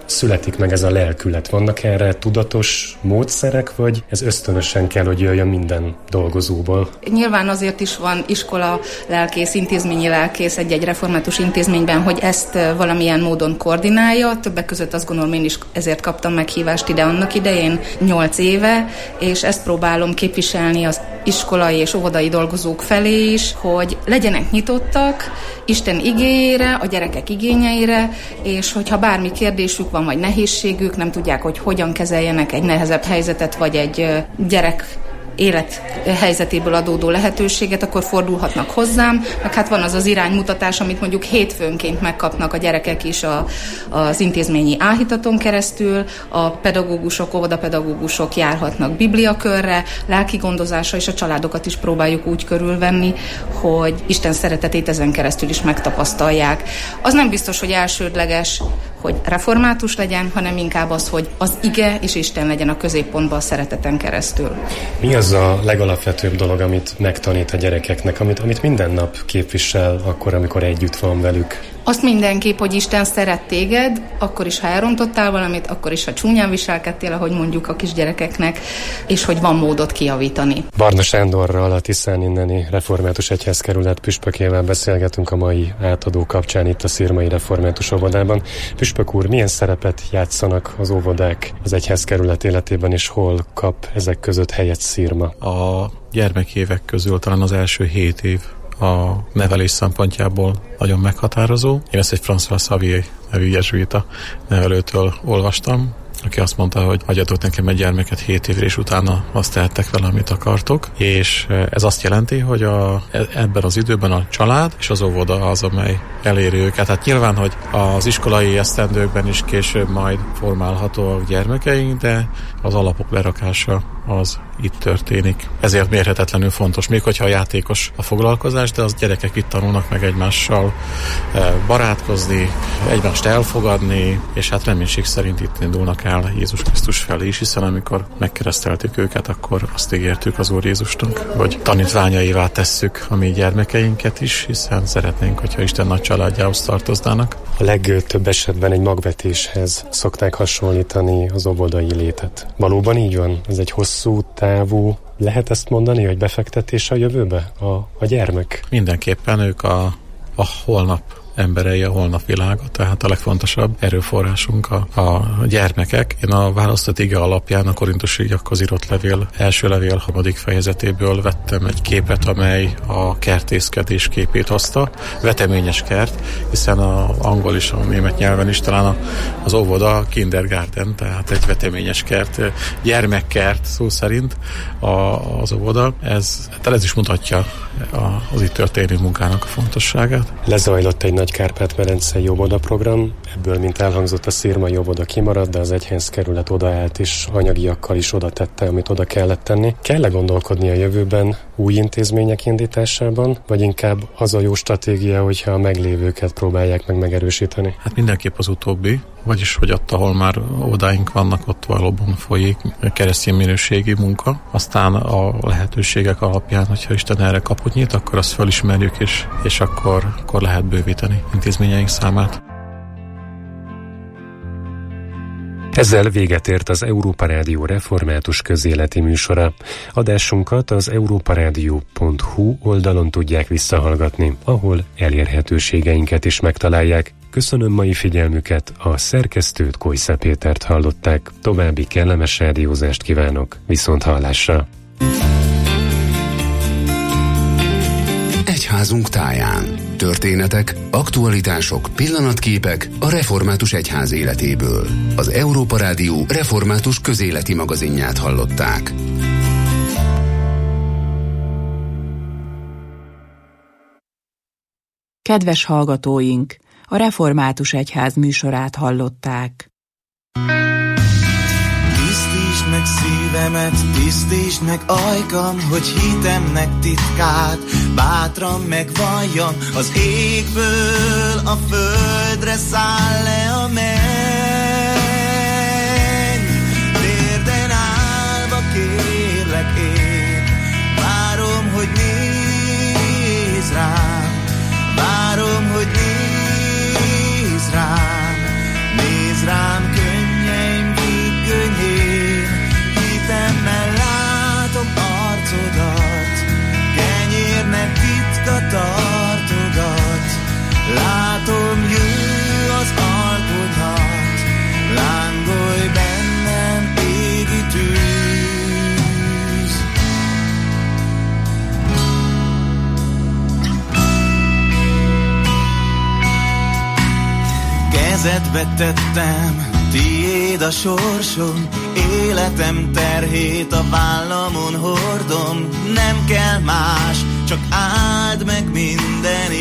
születik meg ez a lelkület? Vannak erre tudatos módszerek, vagy ez ösztönösen kell, hogy jöjjön minden dolgozóból? Nyilván azért is van iskola lelkész, intézményi lelkész egy-egy református intézményben, hogy ezt valamilyen módon koordinálja. Többek között azt gondolom, én is ezért kaptam meghívást ide annak idején, nyolc éve, és ezt próbálom képviselni az iskolai és óvodai dolgozók felé is, hogy legyenek nyitottak Isten igéjére, a gyerekek igényeire, és hogyha bármi kérdésük van, vagy nehézségük, nem tudják, hogy hogyan kezeljenek egy nehezebb helyzetet, vagy egy gyerek élethelyzetéből adódó lehetőséget, akkor fordulhatnak hozzám, meg hát van az az iránymutatás, amit mondjuk hétfőnként megkapnak a gyerekek is a, az intézményi áhítaton keresztül, a pedagógusok, óvodapedagógusok járhatnak bibliakörre, lelki gondozásra, és a családokat is próbáljuk úgy körülvenni, hogy Isten szeretetét ezen keresztül is megtapasztalják. Az nem biztos, hogy elsődleges, hogy református legyen, hanem inkább az, hogy az ige és Isten legyen a középpontban a szereteten keresztül. Mi az a legalapvetőbb dolog, amit megtanít a gyerekeknek, amit, amit minden nap képvisel akkor, amikor együtt van velük? Azt mindenképp, hogy Isten szeret téged, akkor is, ha elrontottál valamit, akkor is, ha csúnyán viselkedtél, ahogy mondjuk a kisgyerekeknek, és hogy van módot kijavítani. Barna Sándorral, a Tiszán inneni Református Egyházkerület püspökével beszélgetünk a mai átadó kapcsán itt a Szirmai Református Óvodában. Püspök úr, milyen szerepet játszanak az óvodák az egyházkerület életében, és hol kap ezek között helyet Szirma? A gyermekévek közül talán az első hét év a nevelés szempontjából nagyon meghatározó. Én ezt egy François Xavier nevű jezsuita nevelőtől olvastam, aki azt mondta, hogy hagyjatok nekem egy gyermeket hét évre, és utána azt tehettek vele, amit akartok. És ez azt jelenti, hogy a, ebben az időben a család és az óvoda az, amely eléri őket. Hát nyilván, hogy az iskolai esztendőkben is később majd formálhatóak gyermekeink, de az alapok lerakása az itt történik. Ezért mérhetetlenül fontos, még hogyha a játékos a foglalkozás, de az gyerekek itt tanulnak meg egymással barátkozni, egymást elfogadni, és hát reménység szerint itt indulnak el Jézus Krisztus felé is, hiszen amikor megkereszteltük őket, akkor azt ígértük az Úr Jézusnak, hogy tanítványaivá tesszük a mi gyermekeinket is, hiszen szeretnénk, hogyha Isten nagy családjához tartoznának. A legtöbb esetben egy magvetéshez szokták hasonlítani az óvodai létet. Valóban így van? Ez egy hosszú távú, lehet ezt mondani, hogy befektetés a jövőbe a, a gyermek? Mindenképpen ők a, a holnap emberei, a holnap világa, tehát a legfontosabb erőforrásunk a, a gyermekek. Én a választott ige alapján a korintusiakhoz írott levél, első levél harmadik fejezetéből vettem egy képet, amely a kertészkedés képét hozta. Veteményes kert, hiszen az angol és a német nyelven is talán a, az óvoda kindergarten, tehát egy veteményes kert, gyermekkert szó szerint a, az óvoda. Ez, tehát ez is mutatja a, az itt történő munkának a fontosságát. Lezajlott egy nagy Kárpát-medencei óvoda program, ebből, mint elhangzott, a Szirmai óvoda kimaradt, de az egyházkerület odaállt és anyagiakkal is oda tette, amit oda kellett tenni. Kell-e gondolkodni a jövőben új intézmények indításában, vagy inkább az a jó stratégia, hogyha a meglévőket próbálják meg megerősíteni? Hát mindenképp az utóbbi, vagyis hogy ott, ahol már óvodáink vannak, ott valóban folyik keresztény minőségi munka. Aztán a lehetőségek alapján, hogyha Isten erre kaput nyit, akkor azt felismerjük, és, és akkor, akkor lehet bővíteni intézményeink számát. Ezzel véget ért az Európa Rádió református közéleti műsora. Adásunkat az európaradio pont hu oldalon tudják visszahallgatni, ahol elérhetőségeinket is megtalálják. Köszönöm mai figyelmüket, a szerkesztőt, Kojsza Pétert hallották. További kellemes rádiózást kívánok, viszont hallásra! Egyházunk táján. Történetek, aktualitások, pillanatképek a református egyház életéből. Az Európa Rádió református közéleti magazinját hallották. Kedves hallgatóink! A Református Egyház műsorát hallották. Tisztítsd meg szívemet, tisztítsd meg ajkam, hogy hitemnek titkát bátran megvalljam. Az égből a földre száll le a menny. Térden állva kérlek én, várom, hogy nézz rám, várom, hogy nézz rám, nézz rám, kezedbe tettem, tiéd a sorsom, életem terhét a vállamon hordom. Nem kell más, csak áld meg minden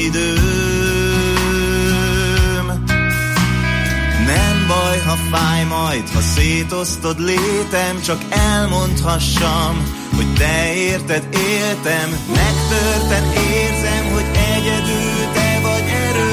időm. Nem baj, ha fáj majd, ha szétosztod létem, csak elmondhassam, hogy te érted éltem. Megtörten érzem, hogy egyedül te vagy erő.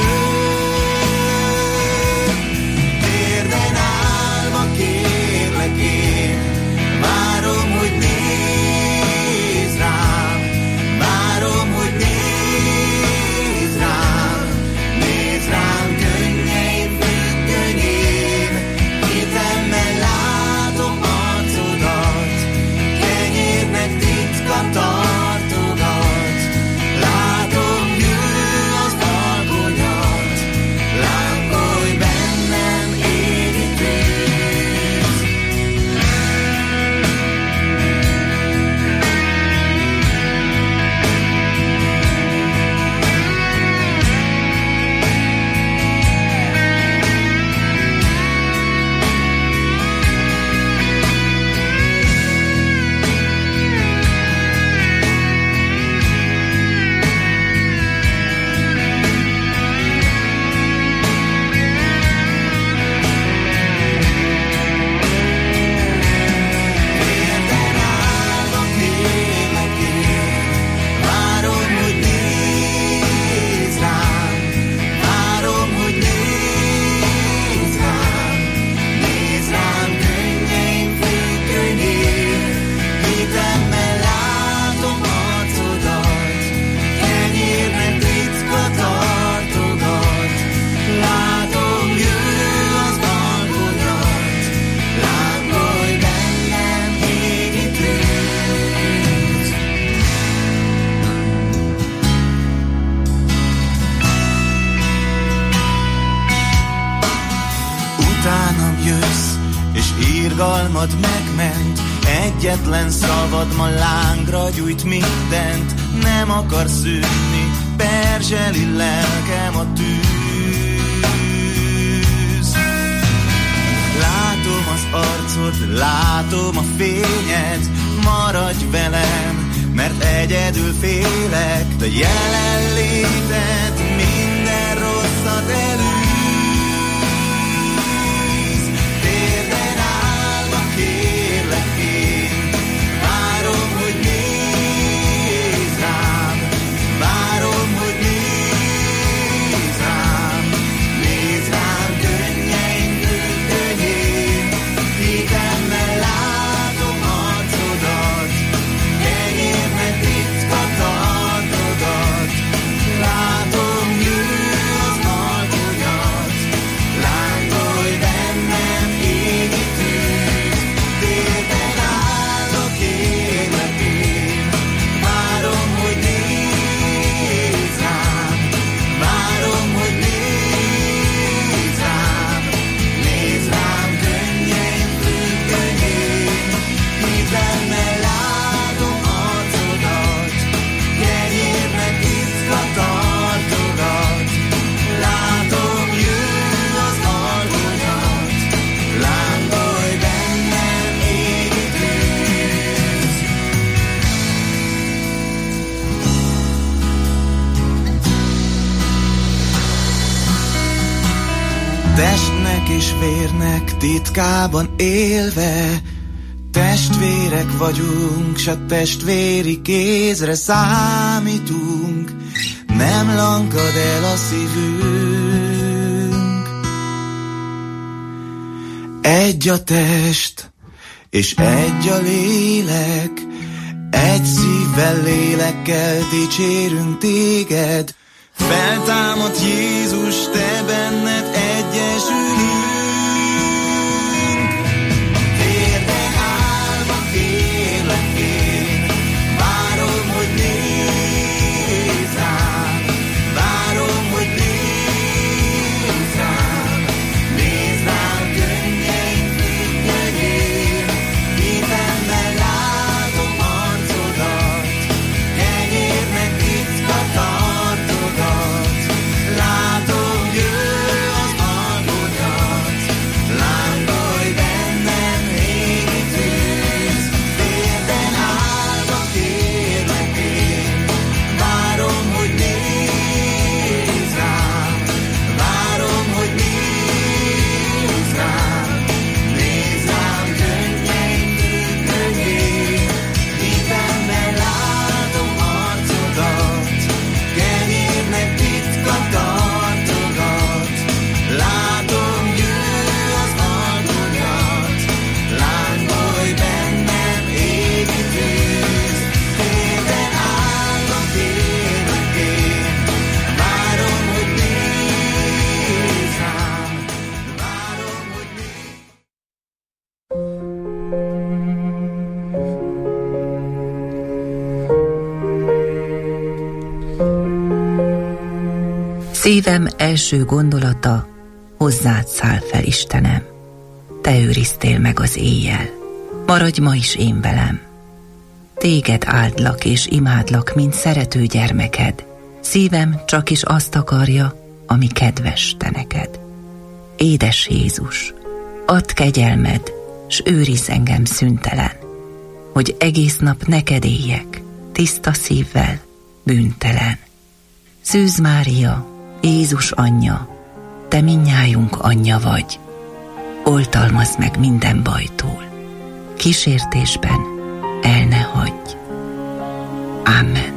Térden állva kérlek én, várom, hogy nézz rám, várom, hogy nézz rám, nézz rám könnyeim függönyén, hitemmel látom arcodat, kenyérnek titka tartogat, látom jő az alkonyat, lángolj bennem égi tűz. Várom, hogy nézz rám, várom, hogy nézz rám, nézz rám könnyeim függönyén, hitemmel látom arcodat, kenyérnek ritka tartogat, látom jő az alkonyat, lángolj bennem égi tűz. Utánam jössz, és irgalmad megment, egyetlen szavad ma lángra gyújt mindent, nem akar szűnni, perzseli lelkem a tűz. Látom az arcod, látom a fényed, maradj velem, mert egyedül félek, de jelenléted minden rosszat elűz. Térden állva kérlek én, várom, hogy nézz rám, várom, hogy nézz rám, nézz rám könnyeim függönyén, hitemmel látom arcodat, kenyérnek ritka tartogat, látom jő az alkonyat, lángolj bennem égi tűz. Térden állva kérlek én, várom, hogy nézz rám, várom, hogy nézz rám, nézz rám könnyeim függönyén, hitemmel látom arcodat, kenyérnek ritka tartogat, látom jő az alkonyat, lángolj bennem égi tűz. Testnek és vérnek titkában élve, testvérek vagyunk, s a testvéri kézre számítunk, nem lankad el a szívünk. Egy a test, és egy a lélek, egy szívvel, lélekkel dicsérünk téged. Feltámadt Jézus, te benned egyesülünk. Térden állva kérlek én, várom, hogy nézz rám, várom, hogy nézz rám, nézz rám könnyeim függönyén, hitemmel látom arcodat, kenyérnek ritka tartogat, látom Szívem első gondolata, hozzád száll fel, Istenem. Te őriztél meg az éjjel, maradj ma is én velem. Téged áldlak és imádlak, mint szerető gyermeked. Szívem csak is azt akarja, ami kedves te neked. Édes Jézus, add kegyelmed, s őrizz engem szüntelen, hogy egész nap neked éljek, tiszta szívvel, bűntelen. Szűz Mária, Jézus anyja, te mindnyájunk anyja vagy. Oltalmazd meg minden bajtól, kísértésben el ne hagyj. Amen.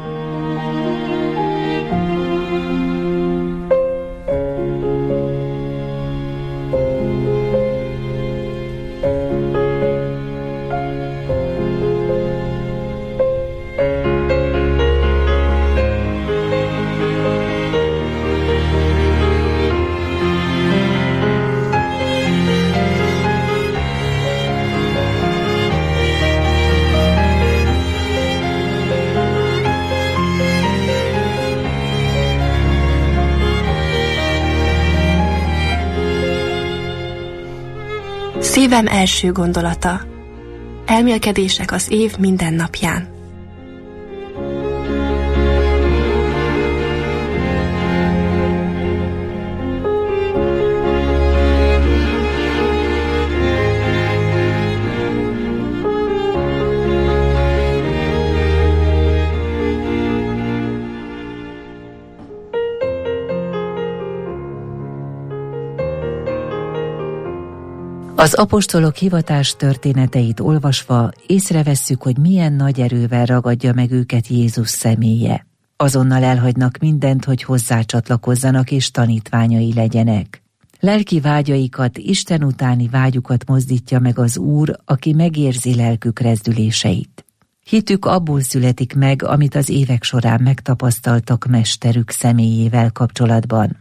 Szívem első gondolata. Elmélkedések az év minden napján. Az apostolok hivatás történeteit olvasva észrevesszük, hogy milyen nagy erővel ragadja meg őket Jézus személye. Azonnal elhagynak mindent, hogy hozzácsatlakozzanak és tanítványai legyenek. Lelki vágyaikat, Isten utáni vágyukat mozdítja meg az Úr, aki megérzi lelkük rezdüléseit. Hitük abból születik meg, amit az évek során megtapasztaltak mesterük személyével kapcsolatban.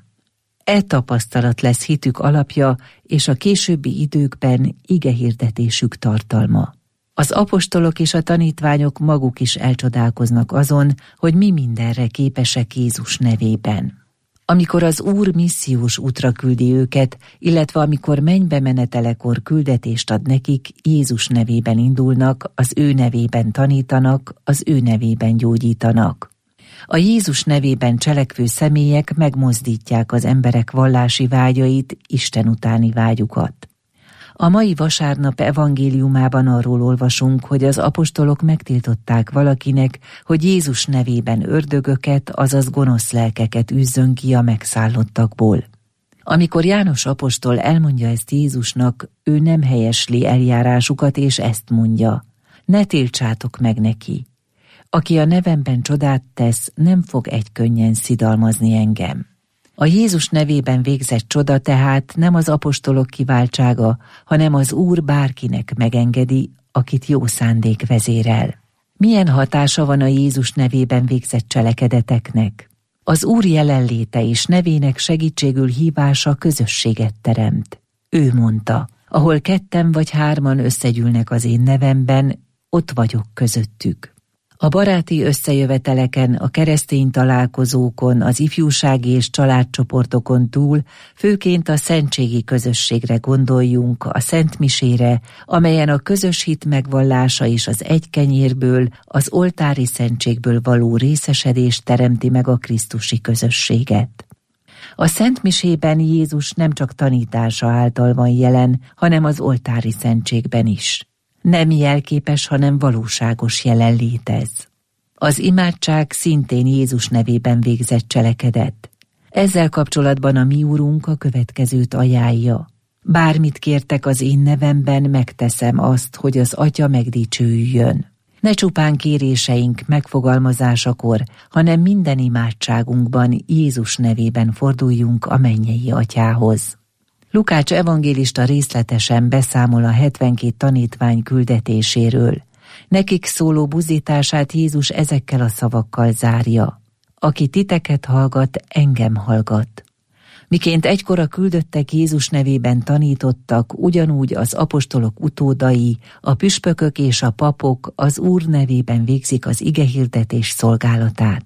E tapasztalat lesz hitük alapja és a későbbi időkben igehirdetésük tartalma. Az apostolok és a tanítványok maguk is elcsodálkoznak azon, hogy mi mindenre képesek Jézus nevében. Amikor az Úr missziós útra küldi őket, illetve amikor mennybe menetelekor küldetést ad nekik, Jézus nevében indulnak, az ő nevében tanítanak, az ő nevében gyógyítanak. A Jézus nevében cselekvő személyek megmozdítják az emberek vallási vágyait, Isten utáni vágyukat. A mai vasárnap evangéliumában arról olvasunk, hogy az apostolok megtiltották valakinek, hogy Jézus nevében ördögöket, azaz gonosz lelkeket űzzön ki a megszállottakból. Amikor János apostol elmondja ezt Jézusnak, ő nem helyesli eljárásukat, és ezt mondja: ne tiltsátok meg neki. Aki a nevemben csodát tesz, nem fog egykönnyen szidalmazni engem. A Jézus nevében végzett csoda tehát nem az apostolok kiváltsága, hanem az Úr bárkinek megengedi, akit jó szándék vezérel. Milyen hatása van a Jézus nevében végzett cselekedeteknek? Az Úr jelenléte és nevének segítségül hívása közösséget teremt. Ő mondta: ahol ketten vagy hárman összegyűlnek az én nevemben, ott vagyok közöttük. A baráti összejöveteleken, a keresztény találkozókon, az ifjúsági és családcsoportokon túl főként a szentségi közösségre gondoljunk, a szentmisére, amelyen a közös hit megvallása és az egy kenyérből, az oltári szentségből való részesedés teremti meg a krisztusi közösséget. A szentmisében Jézus nem csak tanítása által van jelen, hanem az oltári szentségben is. Nem jelképes, hanem valóságos jelenlét ez. Az imádság szintén Jézus nevében végzett cselekedet. Ezzel kapcsolatban a mi Úrunk a következőt ajánlja: bármit kértek az én nevemben, megteszem azt, hogy az Atya megdicsőüljön. Ne csupán kéréseink megfogalmazásakor, hanem minden imádságunkban Jézus nevében forduljunk a mennyei Atyához. Lukács evangélista részletesen beszámol a hetvenkét tanítvány küldetéséről. Nekik szóló buzítását Jézus ezekkel a szavakkal zárja: aki titeket hallgat, engem hallgat. Miként egykor a küldöttek Jézus nevében tanítottak, ugyanúgy az apostolok utódai, a püspökök és a papok az Úr nevében végzik az igehirdetés szolgálatát.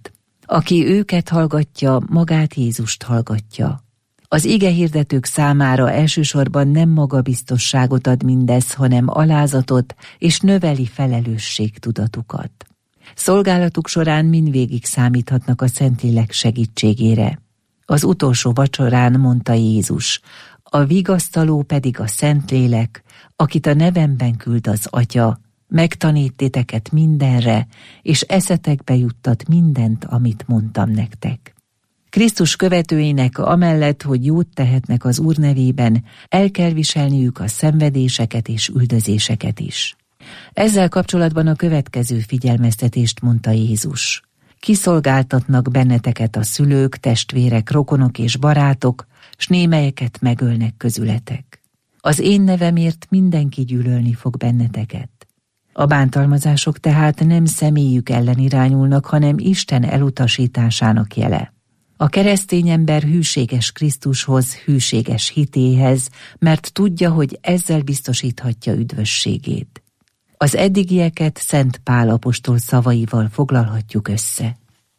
Aki őket hallgatja, magát Jézust hallgatja. Az igehirdetők számára elsősorban nem magabiztosságot ad mindez, hanem alázatot és növeli felelősségtudatukat. Szolgálatuk során mindvégig számíthatnak a Szentlélek segítségére. Az utolsó vacsorán mondta Jézus, a vigasztaló pedig a Szentlélek, akit a nevemben küld az Atya, megtanít titeket mindenre, és eszetekbe juttat mindent, amit mondtam nektek. Krisztus követőinek amellett, hogy jót tehetnek az Úr nevében, el kell viselniük a szenvedéseket és üldözéseket is. Ezzel kapcsolatban a következő figyelmeztetést mondta Jézus. Kiszolgáltatnak benneteket a szülők, testvérek, rokonok és barátok, s némelyeket megölnek közületek. Az én nevemért mindenki gyűlölni fog benneteket. A bántalmazások tehát nem személyük ellen irányulnak, hanem Isten elutasításának jele. A keresztény ember hűséges Krisztushoz, hűséges hitéhez, mert tudja, hogy ezzel biztosíthatja üdvösségét. Az eddigieket Szent Pál apostol szavaival foglalhatjuk össze.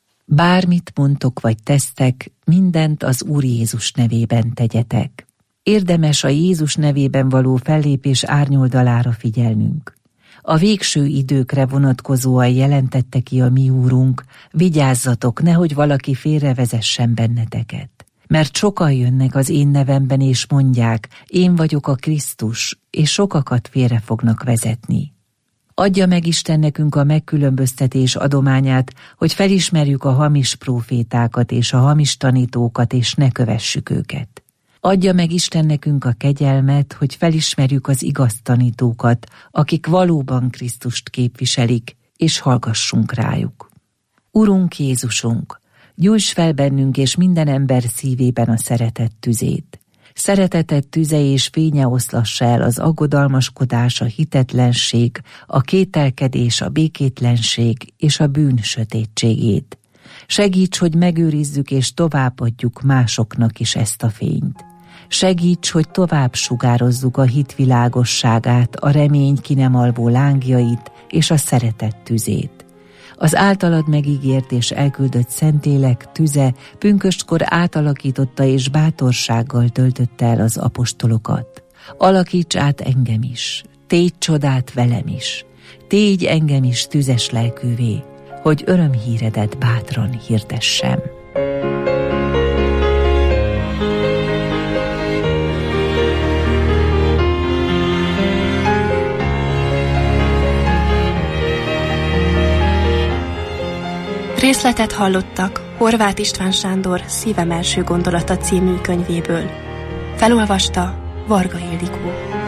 Bármit mondtok vagy tesztek, mindent az Úr Jézus nevében tegyetek. Érdemes a Jézus nevében való fellépés árnyoldalára figyelnünk. A végső időkre vonatkozóan jelentette ki a mi Úrunk, vigyázzatok, nehogy valaki félrevezessen benneteket. Mert sokan jönnek az én nevemben és mondják, én vagyok a Krisztus, és sokakat félre fognak vezetni. Adja meg Isten nekünk a megkülönböztetés adományát, hogy felismerjük a hamis prófétákat és a hamis tanítókat, és ne kövessük őket. Adja meg Isten nekünk a kegyelmet, hogy felismerjük az igaz tanítókat, akik valóban Krisztust képviselik, és hallgassunk rájuk. Urunk Jézusunk, gyújts fel bennünk és minden ember szívében a szeretet tüzét. Szereteted tüze és fénye oszlassa el az aggodalmaskodás, a hitetlenség, a kételkedés, a békétlenség és a bűn sötétségét. Segíts, hogy megőrizzük és továbbadjuk másoknak is ezt a fényt. Segíts, hogy tovább sugározzuk a hit világosságát, a remény ki nem alvó lángjait és a szeretet tüzét. Az általad megígért és elküldött Szentlélek tüze pünköstkor átalakította és bátorsággal töltötte el az apostolokat. Alakíts át engem is, tégy csodát velem is, tégy engem is tüzes lelkűvé, hogy örömhíredet bátran hirdessem. Részletet hallottak Horváth István Sándor Szívem első gondolata című könyvéből. Felolvasta Varga Ildikó.